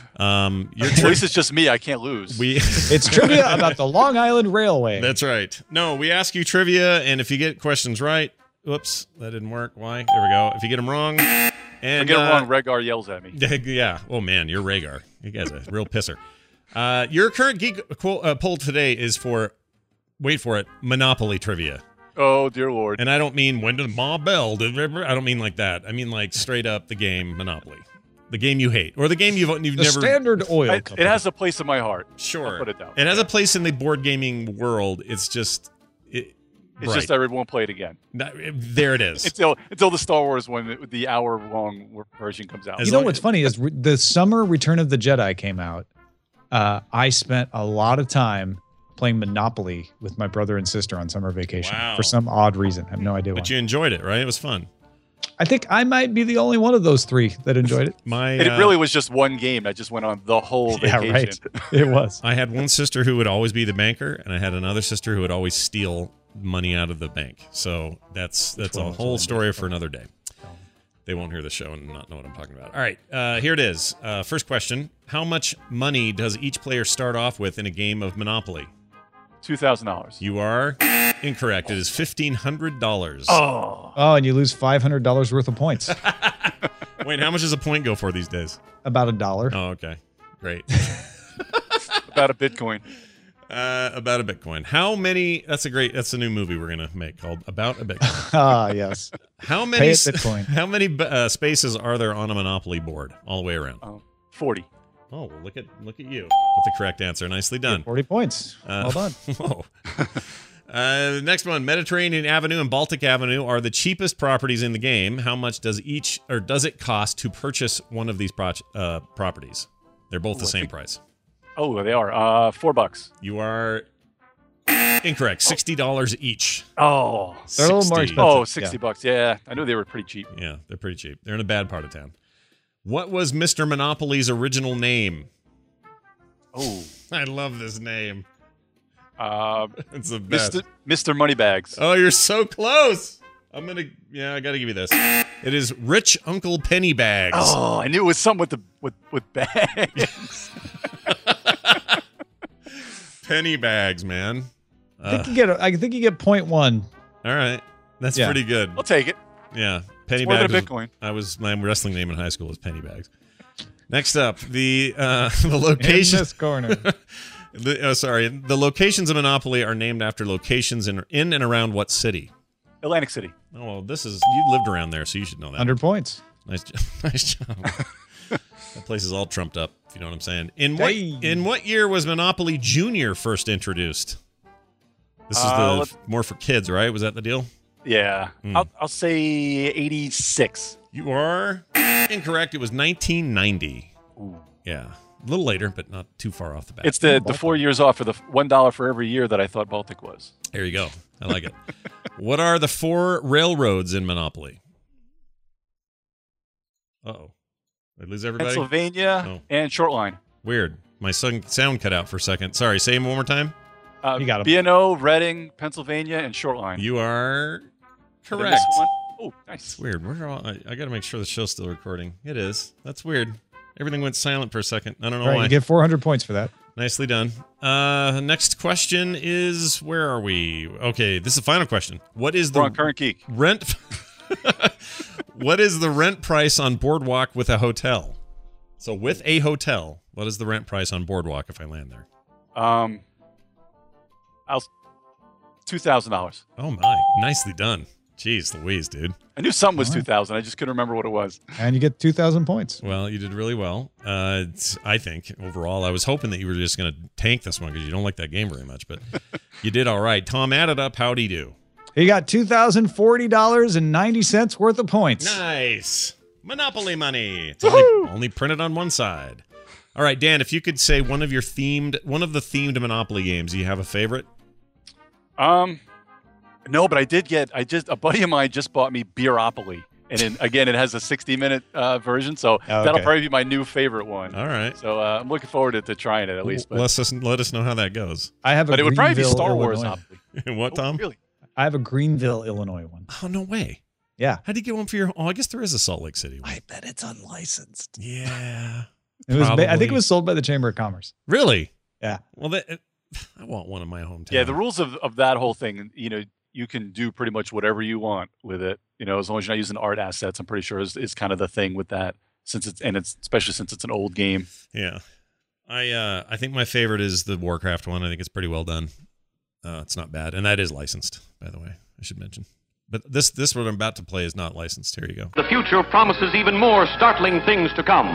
Um, your At least it's just me. I can't lose. we It's trivia about the Long Island Railway. That's right. No, we ask you trivia, and if you get questions right, whoops, that didn't work. Why? There we go. If you get them wrong, and I get it uh, wrong, Regar yells at me. yeah. Oh man, you're Rhaegar. You guys are a real pisser. Uh, your current geek quote, uh, poll today is for, wait for it, Monopoly trivia. Oh, dear Lord. And I don't mean when did Ma Bell? Did, I don't mean like that. I mean like straight up the game Monopoly, the game you hate, or the game you've you've the never. Standard Oil I, Company. it has a place in my heart. Sure. I'll put it down. It has a place in the board gaming world. It's just. It, It's right. just I won't play it again That- there it is. until until the Star Wars one, the hour long version comes out. As You know long- what's funny is re- the summer Return of the Jedi came out. Uh, I spent a lot of time playing Monopoly with my brother and sister on summer vacation Wow. for some odd reason. I have no idea why. But you enjoyed it, right? It was fun. I think I might be the only one of those three that enjoyed it. My And it uh, really was just one game that just went on the whole Yeah, vacation. right. It was. I had one sister who would always be the banker, and I had another sister who would always steal money out of the bank. So that's that's one a was whole the story for another day. They won't hear the show and not know what I'm talking about. All right, uh, here it is. Uh, first question: how much money does each player start off with in a game of Monopoly? Two thousand dollars. You are incorrect. It is fifteen hundred dollars. Oh, Oh, and you lose five hundred dollars worth of points. Wait, how much does a point go for these days? About a dollar. Oh, okay, great. about a Bitcoin. Uh, about a Bitcoin. How many? That's a great. That's a new movie we're gonna make called About a Bitcoin. Ah, yes. How Pay many? it s- Bitcoin. How many uh, spaces are there on a Monopoly board all the way around? Oh, forty. Oh, well, look at look at you with the correct answer. Nicely done. forty points. Uh, well done. Whoa. Uh, next one: Mediterranean Avenue and Baltic Avenue are the cheapest properties in the game. How much does each, or does it cost to purchase one of these pro- uh, properties? They're both the Ooh, I same think- price. Oh, they are. Uh, four bucks. You are incorrect. Sixty dollars each. Oh. They're a little more sixty. expensive. Oh, Yeah. sixty bucks. Yeah, I knew they were pretty cheap. Yeah, they're pretty cheap. They're in a bad part of town. What was Mister Monopoly's original name? Oh. I love this name. Uh, It's the best. Mister Mister Moneybags. Oh, you're so close. I'm gonna. Yeah, I gotta give you this. It is Rich Uncle Pennybags. Oh, I knew it was something with the with with bags. Pennybags, man. I Uh, think you get. I think you get point one. all right, that's Yeah. pretty good. I'll take it. Yeah, It's more than Pennybags. a was- Bitcoin. I was my wrestling name in high school was Pennybags. Next up, the uh, the In location. this corner. The, oh, sorry. The locations of Monopoly are named after locations in in and around what city? Atlantic City. Oh, well, this is you lived around there, so you should know that. Hundred points. Nice, jo- nice job. That place is all trumped up. If you know what I'm saying. In what Hey. in what year was Monopoly Junior first introduced? This is Uh, the let's- more for kids, right? Was that the deal? Yeah. Hmm. I'll I'll say eighty-six. You are incorrect. It was nineteen ninety. Ooh. Yeah, a little later, but not too far off the bat. It's the the four years off for the one dollar for every year that I thought Baltic was. There you go. I like it. What are the four railroads in Monopoly? Uh-oh. Did I lose everybody? Pennsylvania Oh. and Shortline. Weird. My son sound cut out for a second. Sorry, say them one more time. Uh, You got 'em. B and O, Reading, Pennsylvania, and Shortline. You are Did I correct. miss one? Oh, nice. It's weird. Where are all, I, I got to make sure the show's still recording. It is. That's weird. Everything went silent for a second. I don't know Right, why. you get four hundred points for that. Nicely done. Uh, next question is, where are we? Okay, this is the final question. What is We're on the Current Geek. rent? What is the rent price on Boardwalk with a hotel? So with a hotel, what is the rent price on Boardwalk if I land there? Um, I'll two thousand dollars. Oh my, nicely done. Jeez Louise, dude. I knew something was All two right. thousand. I just couldn't remember what it was. And you get two thousand points. Well, you did really well. Uh, it's- I think overall, I was hoping that you were just going to tank this one because you don't like that game very much, but you did all right. Tom, add it up. How'd he do? You got two thousand forty dollars and ninety cents worth of points. Nice. Monopoly money. It's only, only printed on one side. All right, Dan, if you could say one of your themed, one of the themed Monopoly games, do you have a favorite? Um, no, but I did get. I just a buddy of mine just bought me Beeropoly, and in, again, it has a sixty minute uh, version, so Oh, that'll okay. probably be my new favorite one. All right. So uh, I'm looking forward to, to trying it at least. But, Let us let us know how that goes. I have a but it would probably be Greenville, Star Wars. Illinois. Monopoly. What, Tom? Oh, really? I have a Greenville, Illinois one. Oh, no way. Yeah. How do you get one for your? Oh, I guess there is a Salt Lake City one. I bet it's unlicensed. Yeah. It was. Ba- I think Probably. it was sold by the Chamber of Commerce. Really? Yeah. Well, that, I want one in my hometown. Yeah, the rules of, of that whole thing, you know, you can do pretty much whatever you want with it, you know, as long as you're not using art assets. I'm pretty sure is, is kind of the thing with that, since it's and it's especially since it's an old game. Yeah. I uh, I think my favorite is the Warcraft one. I think it's pretty well done. Uh, it's not bad, and that is licensed, by the way. I should mention. But this this what I'm about to play is not licensed. Here you go. The future promises even more startling things to come.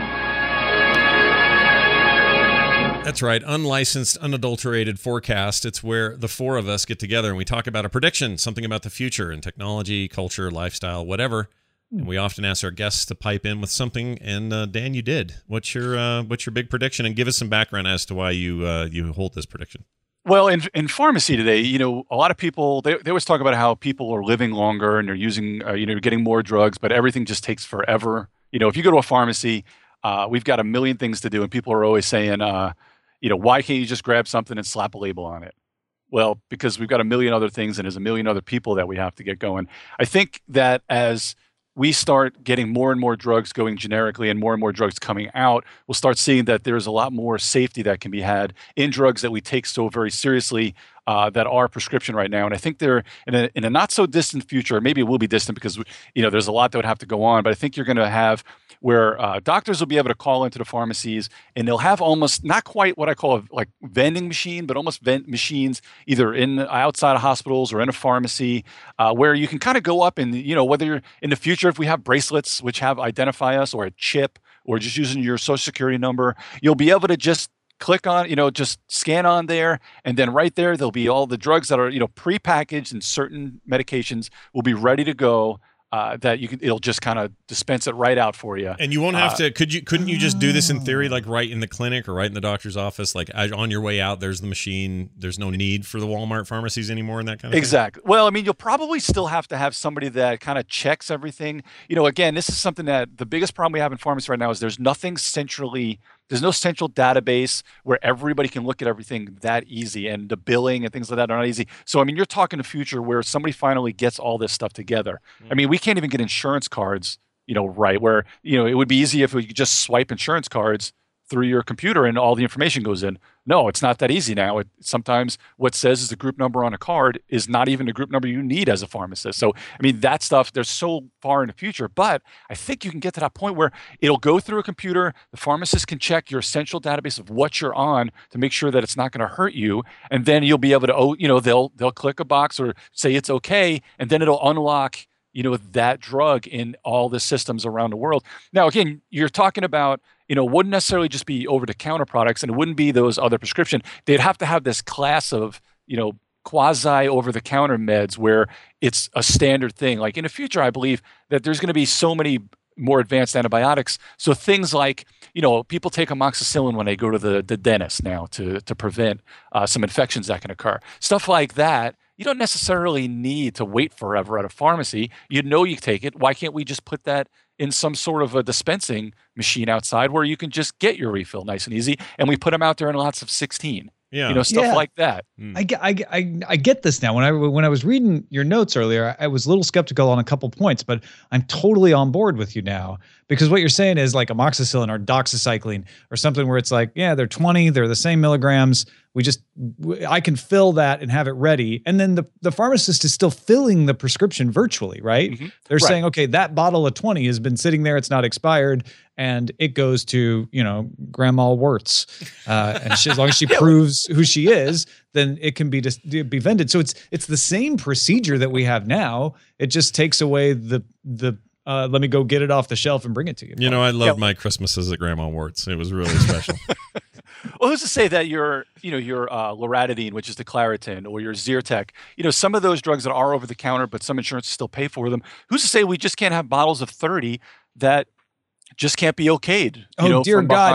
That's right. Unlicensed, unadulterated forecast. It's where the four of us get together and we talk about a prediction, something about the future in technology, culture, lifestyle, whatever. And we often ask our guests to pipe in with something. And uh, Dan, you did. What's your uh, what's your big prediction? And give us some background as to why you uh, you hold this prediction. Well, in in pharmacy today, you know, a lot of people they, they always talk about how people are living longer and they're using, uh, you know, getting more drugs, but everything just takes forever. You know, if you go to a pharmacy, uh, we've got a million things to do, and people are always saying, uh, you know, why can't you just grab something and slap a label on it? Well, because we've got a million other things and there's a million other people that we have to get going. I think that as we start getting more and more drugs going generically and more and more drugs coming out, we'll start seeing that there's a lot more safety that can be had in drugs that we take so very seriously uh, that are prescription right now. And I think they're in a, in a not so distant future, maybe it will be distant because, you know, there's a lot that would have to go on, but I think you're going to have where uh, doctors will be able to call into the pharmacies and they'll have almost not quite what I call a like vending machine, but almost vent machines either in outside of hospitals or in a pharmacy uh, where you can kind of go up and, you know, whether you're in the future, if we have bracelets which have identify us or a chip or just using your social security number, you'll be able to just click on, you know, just scan on there. And then right there, there'll be all the drugs that are, you know, prepackaged and certain medications will be ready to go. Uh, that you can, it'll just kind of dispense it right out for you. And you won't have Uh, to. Could you? Couldn't you just do this in theory, like right in the clinic or right in the doctor's office, like as- on your way out? There's the machine. There's no need for the Walmart pharmacies anymore, and that kind of Exactly. Well, I mean, you'll probably still have to have somebody that kind of checks everything. You know, again, this is something that the biggest problem we have in pharmacy right now is there's nothing centrally, there's no central database where everybody can look at everything that easy, and the billing and things like that are not easy. So, I mean, you're talking a future where somebody finally gets all this stuff together. I mean, we can't even get insurance cards, you know, right, where, you know, it would be easy if we could just swipe insurance cards through your computer and all the information goes in. No, it's not that easy now. It, sometimes what says is the group number on a card is not even the group number you need as a pharmacist. So, I mean, that stuff, they're so far in the future, but I think you can get to that point where it'll go through a computer. The pharmacist can check your essential database of what you're on to make sure that it's not going to hurt you. And then you'll be able to, oh, you know, they'll, they'll click a box or say it's okay. And then it'll unlock, you know, that drug in all the systems around the world. Now, again, you're talking about, you know, wouldn't necessarily just be over-the-counter products, and it wouldn't be those other prescription. They'd have to have this class of, you know, quasi over-the-counter meds where it's a standard thing. Like in the future, I believe that there's going to be so many more advanced antibiotics. So things like, you know, people take amoxicillin when they go to the, the dentist now to, to prevent uh, some infections that can occur. Stuff like that. You don't necessarily need to wait forever at a pharmacy. You know you take it. Why can't we just put that in some sort of a dispensing machine outside where you can just get your refill nice and easy? And we put them out there in lots of sixteen. Yeah. You know, stuff Yeah. like that. Mm. I, get- I, get- I, I get this now. When I when I was reading your notes earlier, I was a little skeptical on a couple points, but I'm totally on board with you now because what you're saying is like amoxicillin or doxycycline or something where it's like, yeah, they're twenty, they're the same milligrams. We just, I can fill that and have it ready. And then the, the pharmacist is still filling the prescription virtually, right? Mhm. They're Right. saying, okay, that bottle of twenty has been sitting there. It's not expired. And it goes to, you know, Grandma Wirtz. Uh, and she, as long as she proves who she is, then it can be dis- be vended. So it's it's the same procedure that we have now. It just takes away the the uh, let me go get it off the shelf and bring it to you. You know, I loved Yeah. my Christmases at Grandma Wirtz. It was really special. Well, who's to say that your, you know, your uh, loratadine, which is the Claritin, or your Zyrtec, you know, some of those drugs that are over the counter, but some insurance still pay for them. Who's to say we just can't have bottles of thirty that just can't be okayed? You Oh, know, dear from God. behind-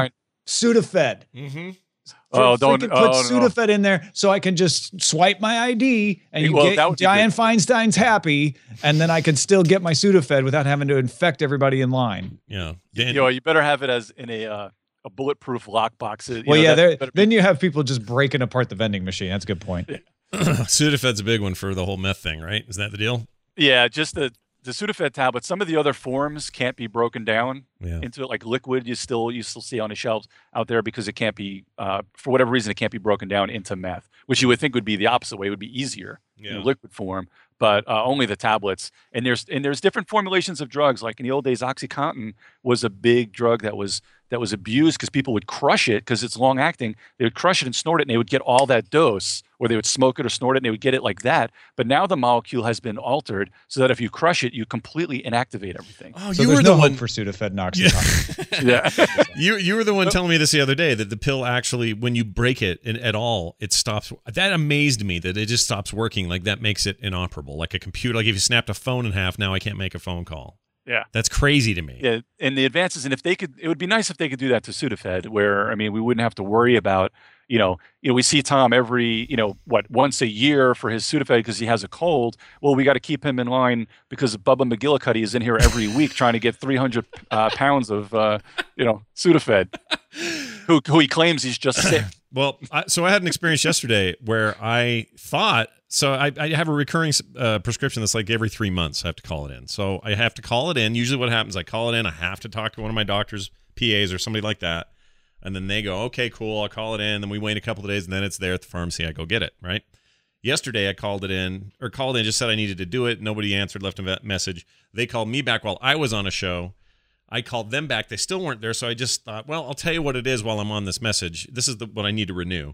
Sudafed. Mm-hmm. Oh, don't put oh, no. Sudafed in there so I can just swipe my I D and you Well, get that would be Dianne good. Feinstein's happy, and then I can still get my Sudafed without having to infect everybody in line. Yeah. Dan, You know, you better have it as in a uh, a bulletproof lockbox. You Well, know, yeah, that there, better be- then you have people just breaking apart the vending machine. That's a good point. Sudafed's a big one for the whole meth thing, right? Is that the deal? yeah, just the the Sudafed tablet. Some of the other forms can't be broken down Yeah. into like liquid. You still you still see on the shelves out there because it can't be uh, for whatever reason it can't be broken down into meth, which you would think would be the opposite way. It would be easier Yeah. in liquid form, but uh, only the tablets. And there's and there's different formulations of drugs. Like in the old days, OxyContin was a big drug that was that was abused because people would crush it because it's long acting. They would crush it and snort it, and they would get all that dose, or they would smoke it or snort it, and they would get it like that. But now the molecule has been altered so that if you crush it, you completely inactivate everything. Oh, So you there's were no the hope one. for Sudafed and OxyContin. Yeah. You you were the one telling me this the other day that the pill actually, when you break it in, at all, it stops. That amazed me that it just stops working. Like that makes it inoperable. Like a computer. Like if you snapped a phone in half, now I can't make a phone call. Yeah. That's crazy to me. Yeah, and the advances, and if they could, it would be nice if they could do that to Sudafed, where I mean, we wouldn't have to worry about, you know, you know, we see Tom every, you know, what once a year for his Sudafed because he has a cold. Well, we got to keep him in line because Bubba McGillicuddy is in here every week trying to get three hundred uh, pounds of, uh, you know, Sudafed, who who he claims he's just sick. Well, I, so I had an experience yesterday where I thought, so I, I have a recurring uh, prescription that's like every three months I have to call it in. So I have to call it in. Usually what happens, I call it in, I have to talk to one of my doctor's P As or somebody like that. And then they go, okay, cool, I'll call it in. Then we wait a couple of days and then it's there at the pharmacy. I go get it, right? Yesterday I called it in, or called in, just said I needed to do it. Nobody answered, left a message. They called me back while I was on a show. I called them back. They still weren't there. So I just thought, well, I'll tell you what it is while I'm on this message. This is the, what I need to renew.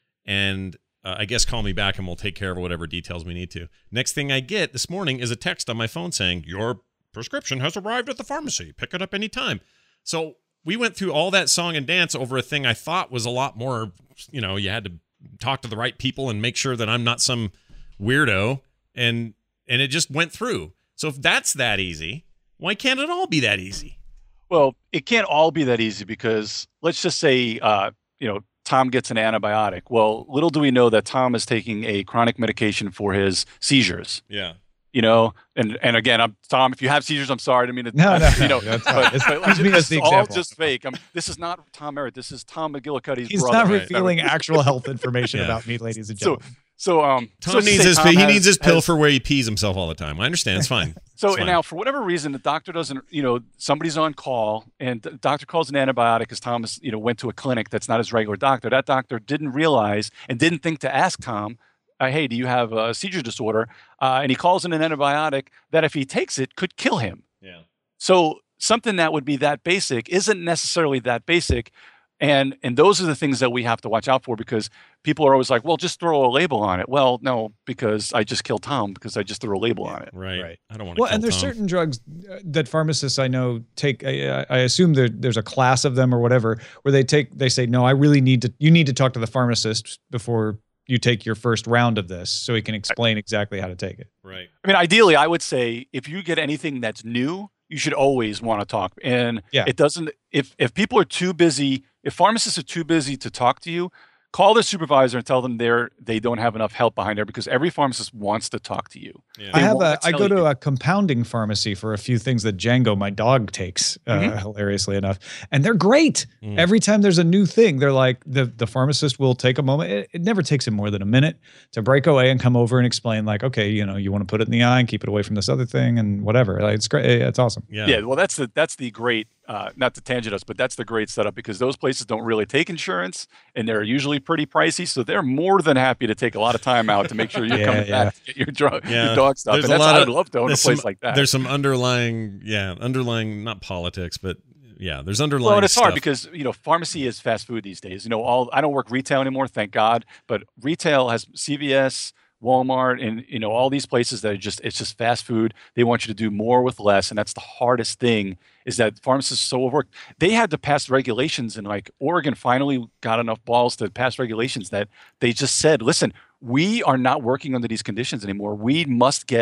And uh, I guess call me back and we'll take care of whatever details we need to. Next thing I get this morning is a text on my phone saying, your prescription has arrived at the pharmacy. Pick it up anytime. So we went through all that song and dance over a thing I thought was a lot more, you know, you had to talk to the right people and make sure that I'm not some weirdo. And, and it just went through. So if that's that easy, why can't it all be that easy? Well, it can't all be that easy because let's just say, uh, you know, Tom gets an antibiotic. Well, little do we know that Tom is taking a chronic medication for his seizures. Yeah. You know, and and again, I'm Tom. If you have seizures, I'm sorry. I mean, it, No, no, you know, no, that's but, fine. It's- but use me this as the is all example. just fake. I'm, this is not Tom Merritt. This is Tom McGillicuddy's He's brother. not Right. revealing actual health information Yeah. about me, ladies and So, gentlemen. so um, Tom so let's needs say his Tom he has- needs his pill has- for where he pees himself all the time. I understand. It's fine. So It's and fine. now, for whatever reason, the doctor doesn't, you know, somebody's on call, and the doctor calls an antibiotic because Thomas, you know, went to a clinic that's not his regular doctor. That doctor didn't realize and didn't think to ask Tom, uh, "Hey, do you have a seizure disorder?" Uh, and he calls in an antibiotic that, if he takes it, could kill him. Yeah. So something that would be that basic isn't necessarily that basic. And and those are the things that we have to watch out for because people are always like, well, just throw a label on it. Well, no, because I just killed Tom because I just threw a label on it. Right. Right. I don't want to Well, kill and there's Tom. certain drugs uh, that pharmacists I know take. I, I assume there, there's a class of them or whatever where they take. They say, no, I really need to. You need to talk to the pharmacist before you take your first round of this, so he can explain exactly how to take it. Right. I mean, ideally, I would say if you get anything that's new, you should always want to talk. And Yeah. it doesn't. If if people are too busy, if pharmacists are too busy to talk to you, call their supervisor and tell them they're they don't have enough help behind there because every pharmacist wants to talk to you. Yeah. I They have wanna a. I tell go to you. a compounding pharmacy for a few things that Django, my dog, takes. Uh, Mhm. Hilariously enough, and they're great. Mm. Every time there's a new thing, they're like the the pharmacist will take a moment. It, it never takes him more than a minute to break away and come over and explain, like, okay, you know, you want to put it in the eye and keep it away from this other thing and whatever. Like, it's great. It's awesome. Yeah. Yeah, well, that's the that's the great uh, not to tangent us, but that's the great setup because those places don't really take insurance and they're usually pretty pricey, so they're more than happy to take a lot of time out to make sure you're Yeah, coming yeah. back to get your drug, Yeah. your dog stuff. There's And a that's lot I of- would love to own a There's place some, like that. There's some underlying, yeah, underlying, not politics, but yeah, there's underlying. Well, and it's stuff. hard because you know pharmacy is fast food these days. You know, all I don't work retail anymore, thank God. But retail has C V S, Walmart, and you know all these places that are just it's just fast food. They want you to do more with less, and that's the hardest thing. Is that pharmacists are so overworked? They had to pass regulations, and like Oregon finally got enough balls to pass regulations that they just said, "Listen, we are not working under these conditions anymore. We must get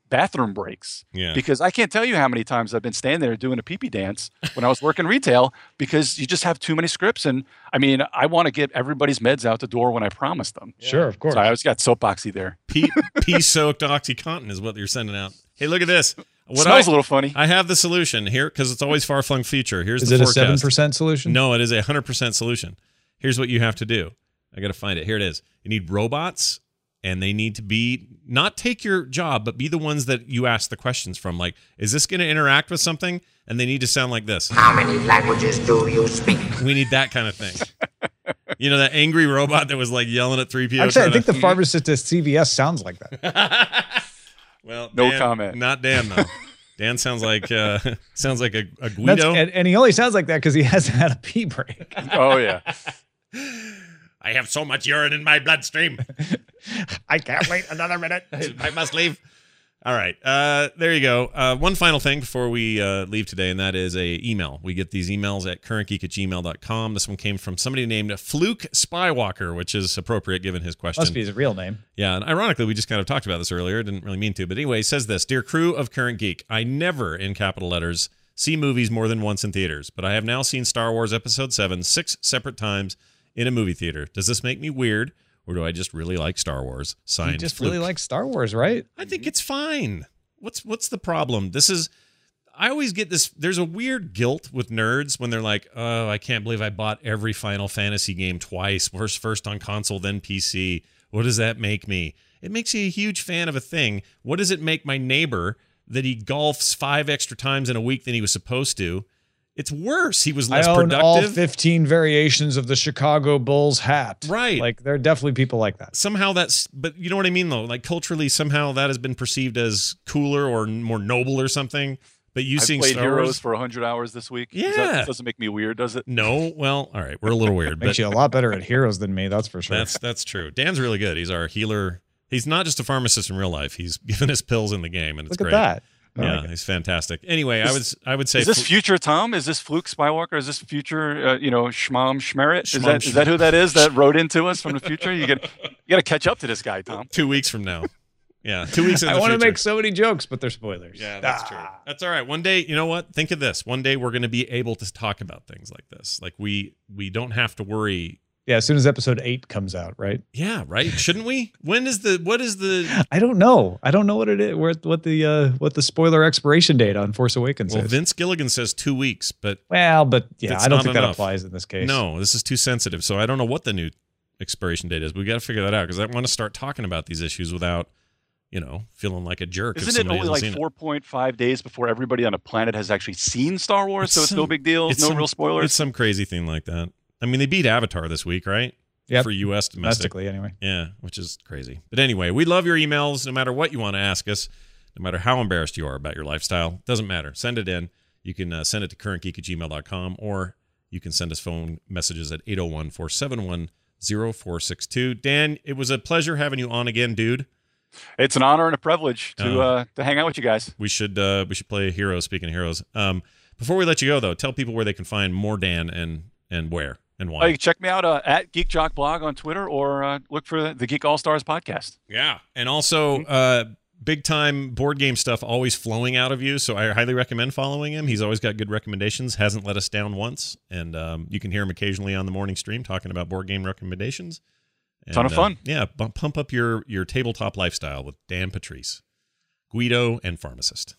bathroom breaks. Yeah. Because I can't tell you how many times I've been standing there doing a pee-pee dance when I was working retail because you just have too many scripts. And I mean, I want to get everybody's meds out the door when I promised them. Sure, of course. So I always got soapboxy there. Pee, pee-soaked OxyContin is what you're sending out. Hey, look at this. What Smells I, a little funny. I have the solution here because it's always far-flung future. Here's Is the it forecast. a seven percent solution? No, it is a one hundred percent solution. Here's what you have to do. I got to find it. Here it is. You need robots, and they need to be, not take your job, but be the ones that you ask the questions from. Like, is this going to interact with something? And they need to sound like this. How many languages do you speak? We need that kind of thing. You know, that angry robot that was like yelling at three P O. Actually, I think to, the pharmacist at C V S sounds like that. Well, No Dan, comment. Not Dan, though. Dan sounds like uh, sounds like a, a That's, Guido. and, and he only sounds like that because he hasn't had a pee break. Oh, yeah. I have so much urine in my bloodstream. I can't wait another minute. I must leave. All right. Uh, there you go. Uh, one final thing before we uh, leave today, and that is a email. We get these emails at currentgeek at gmail dot com. This one came from somebody named Fluke Spywalker, which is appropriate given his question. Must be his real name. Yeah, and ironically, we just kind of talked about this earlier. Didn't really mean to. But anyway, he says this. Dear crew of Current Geek, I never, in capital letters, see movies more than once in theaters, but I have now seen Star Wars Episode seven six separate times in a movie theater. Does this make me weird, or do I just really like Star Wars? Signed, He just Fluke. really likes Star Wars, right? I think it's fine. What's what's the problem? This is, I always get this, there's a weird guilt with nerds when they're like, oh, I can't believe I bought every Final Fantasy game twice, first, first on console, then P C. What does that make me? It makes you a huge fan of a thing. What does it make my neighbor that he golfs five extra times in a week than he was supposed to? It's worse. He was less I own productive. all fifteen variations of the Chicago Bulls hat. Right. Like, there are definitely people like that. Somehow that's, but you know what I mean though? Like culturally, somehow that has been perceived as cooler or more noble or something. But you I seeing played Star Heroes Wars for one hundred hours this week. Does Yeah. that doesn't make me weird, does it? No, well, all right, we're a little weird, Makes but you a lot better at heroes than me, that's for sure. that's that's true. Dan's really good. He's our healer. He's not just a pharmacist in real life. He's given us pills in the game, and it's Look great. at that. I Yeah, like it. he's fantastic. Anyway, I Is- would I would say Is this Flu- future Tom? Is this Fluke Skywalker? Is this future, uh, you know, Schmom Schmerit? Is Schmom that is that who that is that wrote into us from the future? You get you got to catch up to this guy, Tom. two weeks from now. Yeah, two weeks in I the want to future. make so many jokes, but they're spoilers. Yeah, that's Ah. true. That's all right. One day, you know what? Think of this. One day we're going to be able to talk about things like this. Like we we don't have to worry. Yeah, as soon as episode eight comes out, right? Yeah, right? Shouldn't we? When is the what is the I don't know. I don't know what it is. Where, what the uh, what the spoiler expiration date on Force Awakens Well, is. Vince Gilligan says two weeks, but well, but yeah, It's I don't not think that enough. applies in this case. no, this is too sensitive. So I don't know what the new expiration date is. We got to figure that out because I want to start talking about these issues without, you know, feeling like a jerk. if Isn't it somebody only hasn't like seen it. four point five days before everybody on the planet has actually seen Star Wars? It's so it's some- no big deal. it's No some- real spoilers. It's some crazy thing like that. I mean, they beat Avatar this week, right? Yep. For U S domestic. Domestically, anyway. Yeah, which is crazy. But anyway, we love your emails no matter what you want to ask us, no matter how embarrassed you are about your lifestyle. Doesn't matter. Send it in. You can uh, send it to current geek at gmail dot com, or you can send us phone messages at eight oh one, four seven one, oh four six two. Dan, it was a pleasure having you on again, dude. It's an honor and a privilege to Oh. uh, to hang out with you guys. We should uh, we should play Heroes, speaking of heroes. Um, before we let you go, though, tell people where they can find more Dan and and where and why. Uh, you can check me out uh, at Geek Jock Blog on Twitter, or uh, look for the Geek All Stars podcast. Yeah. And also, uh, big time board game stuff always flowing out of you. So I highly recommend following him. He's always got good recommendations, hasn't let us down once. And um, you can hear him occasionally on the morning stream talking about board game recommendations. And, Ton of fun. Uh, yeah. Bump, pump up your, your tabletop lifestyle with Dan Patrice, Guido, and pharmacist.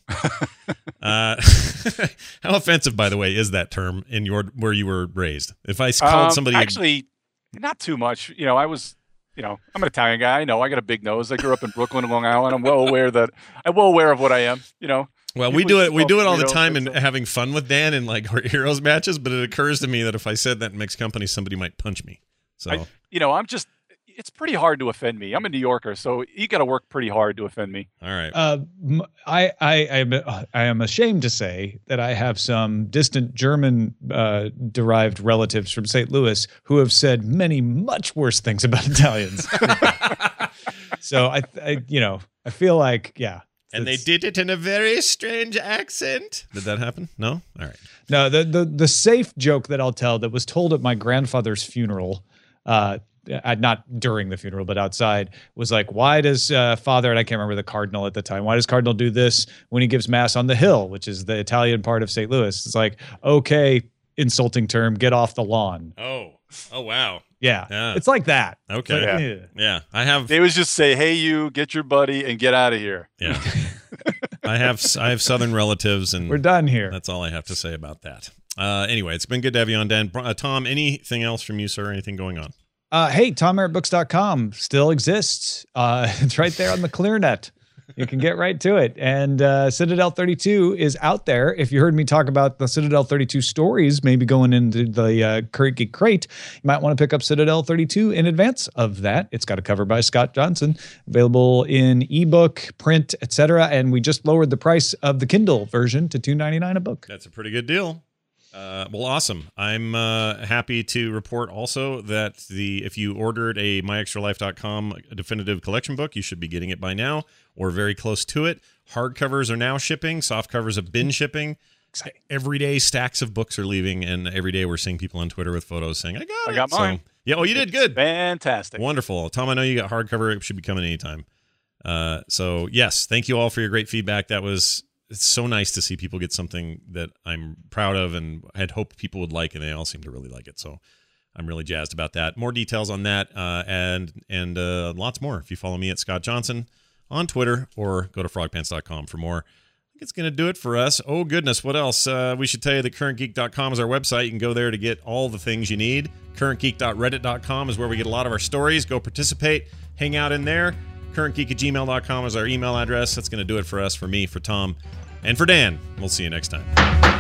uh, how offensive, by the way, is that term in your where you were raised? If I called Um, somebody. a- actually, not too much. You know, I was, you know, I'm an Italian guy. I know I got a big nose. I grew up in Brooklyn, Long Island. I'm well aware that I'm well aware of what I am. You know, Well, You we would do it. We call do it all the Guido, time and that's it. having fun with Dan in like our heroes matches. But it occurs to me that if I said that in mixed company, somebody might punch me. So I, you know, I'm just. It's pretty hard to offend me. I'm a New Yorker, so you got to work pretty hard to offend me. all right, Uh, m- I, I, I, am- I am ashamed to say that I have some distant German uh, derived relatives from Saint Louis who have said many much worse things about Italians. So I, I, you know, I feel like, yeah. and they it's- did it in a very strange accent. Did that happen? No. All right. No, the, the, the safe joke that I'll tell that was told at my grandfather's funeral, uh, uh, not during the funeral, but outside, was like, why does uh, Father, and I can't remember the Cardinal at the time, why does Cardinal do this when he gives Mass on the Hill, which is the Italian part of Saint Louis? It's like, okay, insulting term, get off the lawn. Oh, oh, wow. Yeah, yeah. It's like that. Okay. Like, Yeah. yeah. Yeah, I have. They would just say, "Hey, you, get your buddy and get out of here." Yeah, I have. I have Southern relatives, and We're done here. that's all I have to say about that. Uh, anyway, it's been good to have you on, Dan. Uh, Tom, anything else from you, sir? Anything going on? Uh, hey, tom merritt books dot com still exists. Uh, it's right there on the ClearNet. You can get right to it. And uh, Citadel thirty-two is out there. If you heard me talk about the Citadel thirty-two stories, maybe going into the uh, Current Geek Crate, you might want to pick up Citadel thirty-two in advance of that. It's got a cover by Scott Johnson, available in ebook, print, et cetera. And we just lowered the price of the Kindle version to two ninety-nine a book. That's a pretty good deal. Uh, well, awesome. I'm uh, happy to report also that the if you ordered a my extra life dot com definitive collection book, you should be getting it by now or very close to it. Hardcovers are now shipping. Soft covers have been shipping. Exciting. Every day, stacks of books are leaving, and every day we're seeing people on Twitter with photos saying, I got I it. got mine. So, yeah, oh, you did good. Fantastic. Wonderful. Tom, I know you got hardcover. It should be coming anytime. Uh, so, yes, thank you all for your great feedback. That was... It's so nice to see people get something that I'm proud of and had hoped people would like, and they all seem to really like it. So I'm really jazzed about that. More details on that uh, and and uh, lots more if you follow me at Scott Johnson on Twitter or go to frog pants dot com for more. I think it's going to do it for us. Oh, goodness. What else? Uh, we should tell you that current geek dot com is our website. You can go there to get all the things you need. current geek dot reddit dot com is where we get a lot of our stories. Go participate. Hang out in there. current geek at gmail dot com is our email address. That's going to do it for us, for me, for Tom, and for Dan. We'll see you next time.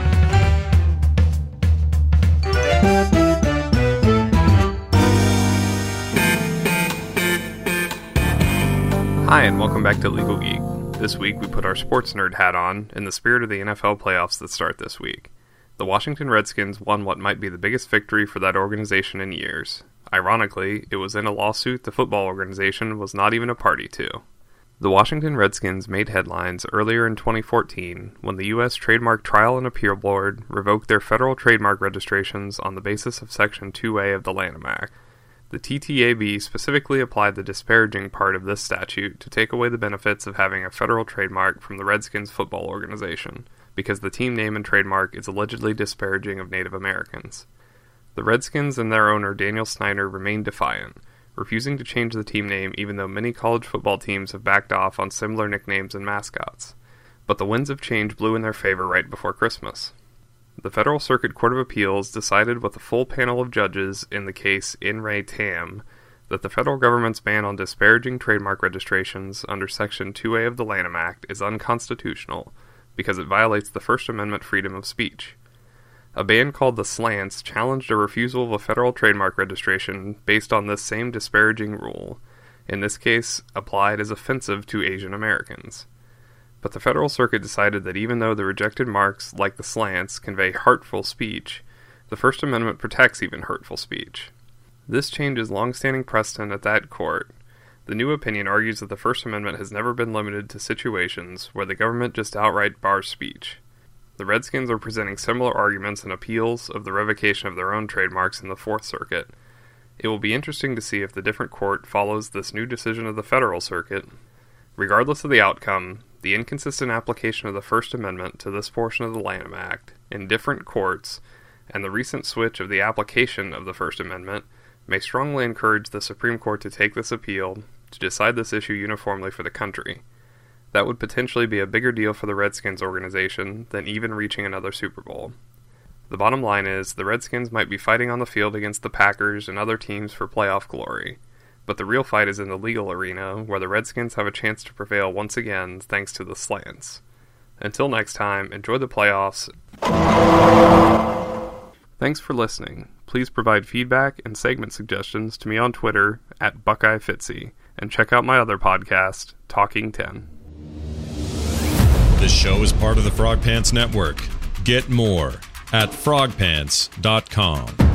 Hi, and welcome back to Legal Geek. This week, we put our sports nerd hat on in the spirit of the N F L playoffs that start this week. The Washington Redskins won what might be the biggest victory for that organization in years. Ironically, it was in a lawsuit the football organization was not even a party to. The Washington Redskins made headlines earlier in twenty fourteen when the U S Trademark Trial and Appeal Board revoked their federal trademark registrations on the basis of Section two A of the Lanham Act. The T T A B specifically applied the disparaging part of this statute to take away the benefits of having a federal trademark from the Redskins football organization, because the team name and trademark is allegedly disparaging of Native Americans. The Redskins and their owner Daniel Snyder remained defiant, refusing to change the team name even though many college football teams have backed off on similar nicknames and mascots. But the winds of change blew in their favor right before Christmas. The Federal Circuit Court of Appeals decided with a full panel of judges in the case In Re Tam that the federal government's ban on disparaging trademark registrations under Section two A of the Lanham Act is unconstitutional because it violates the First Amendment freedom of speech. A band called the Slants challenged a refusal of a federal trademark registration based on this same disparaging rule, in this case applied as offensive to Asian Americans. But the Federal Circuit decided that even though the rejected marks, like the slants, convey hurtful speech, the First Amendment protects even hurtful speech. This changes long-standing precedent at that court. The new opinion argues that the First Amendment has never been limited to situations where the government just outright bars speech. The Redskins are presenting similar arguments and appeals of the revocation of their own trademarks in the Fourth Circuit. It will be interesting to see if the different court follows this new decision of the Federal Circuit. Regardless of the outcome, the inconsistent application of the First Amendment to this portion of the Lanham Act in different courts, and the recent switch of the application of the First Amendment, may strongly encourage the Supreme Court to take this appeal to decide this issue uniformly for the country. That would potentially be a bigger deal for the Redskins organization than even reaching another Super Bowl. The bottom line is, the Redskins might be fighting on the field against the Packers and other teams for playoff glory, but the real fight is in the legal arena, where the Redskins have a chance to prevail once again thanks to the slants. Until next time, enjoy the playoffs. Thanks for listening. Please provide feedback and segment suggestions to me on Twitter at Buckeye Fitzy, and check out my other podcast, Talking ten. This show is part of the Frog Pants Network. Get more at frog pants dot com.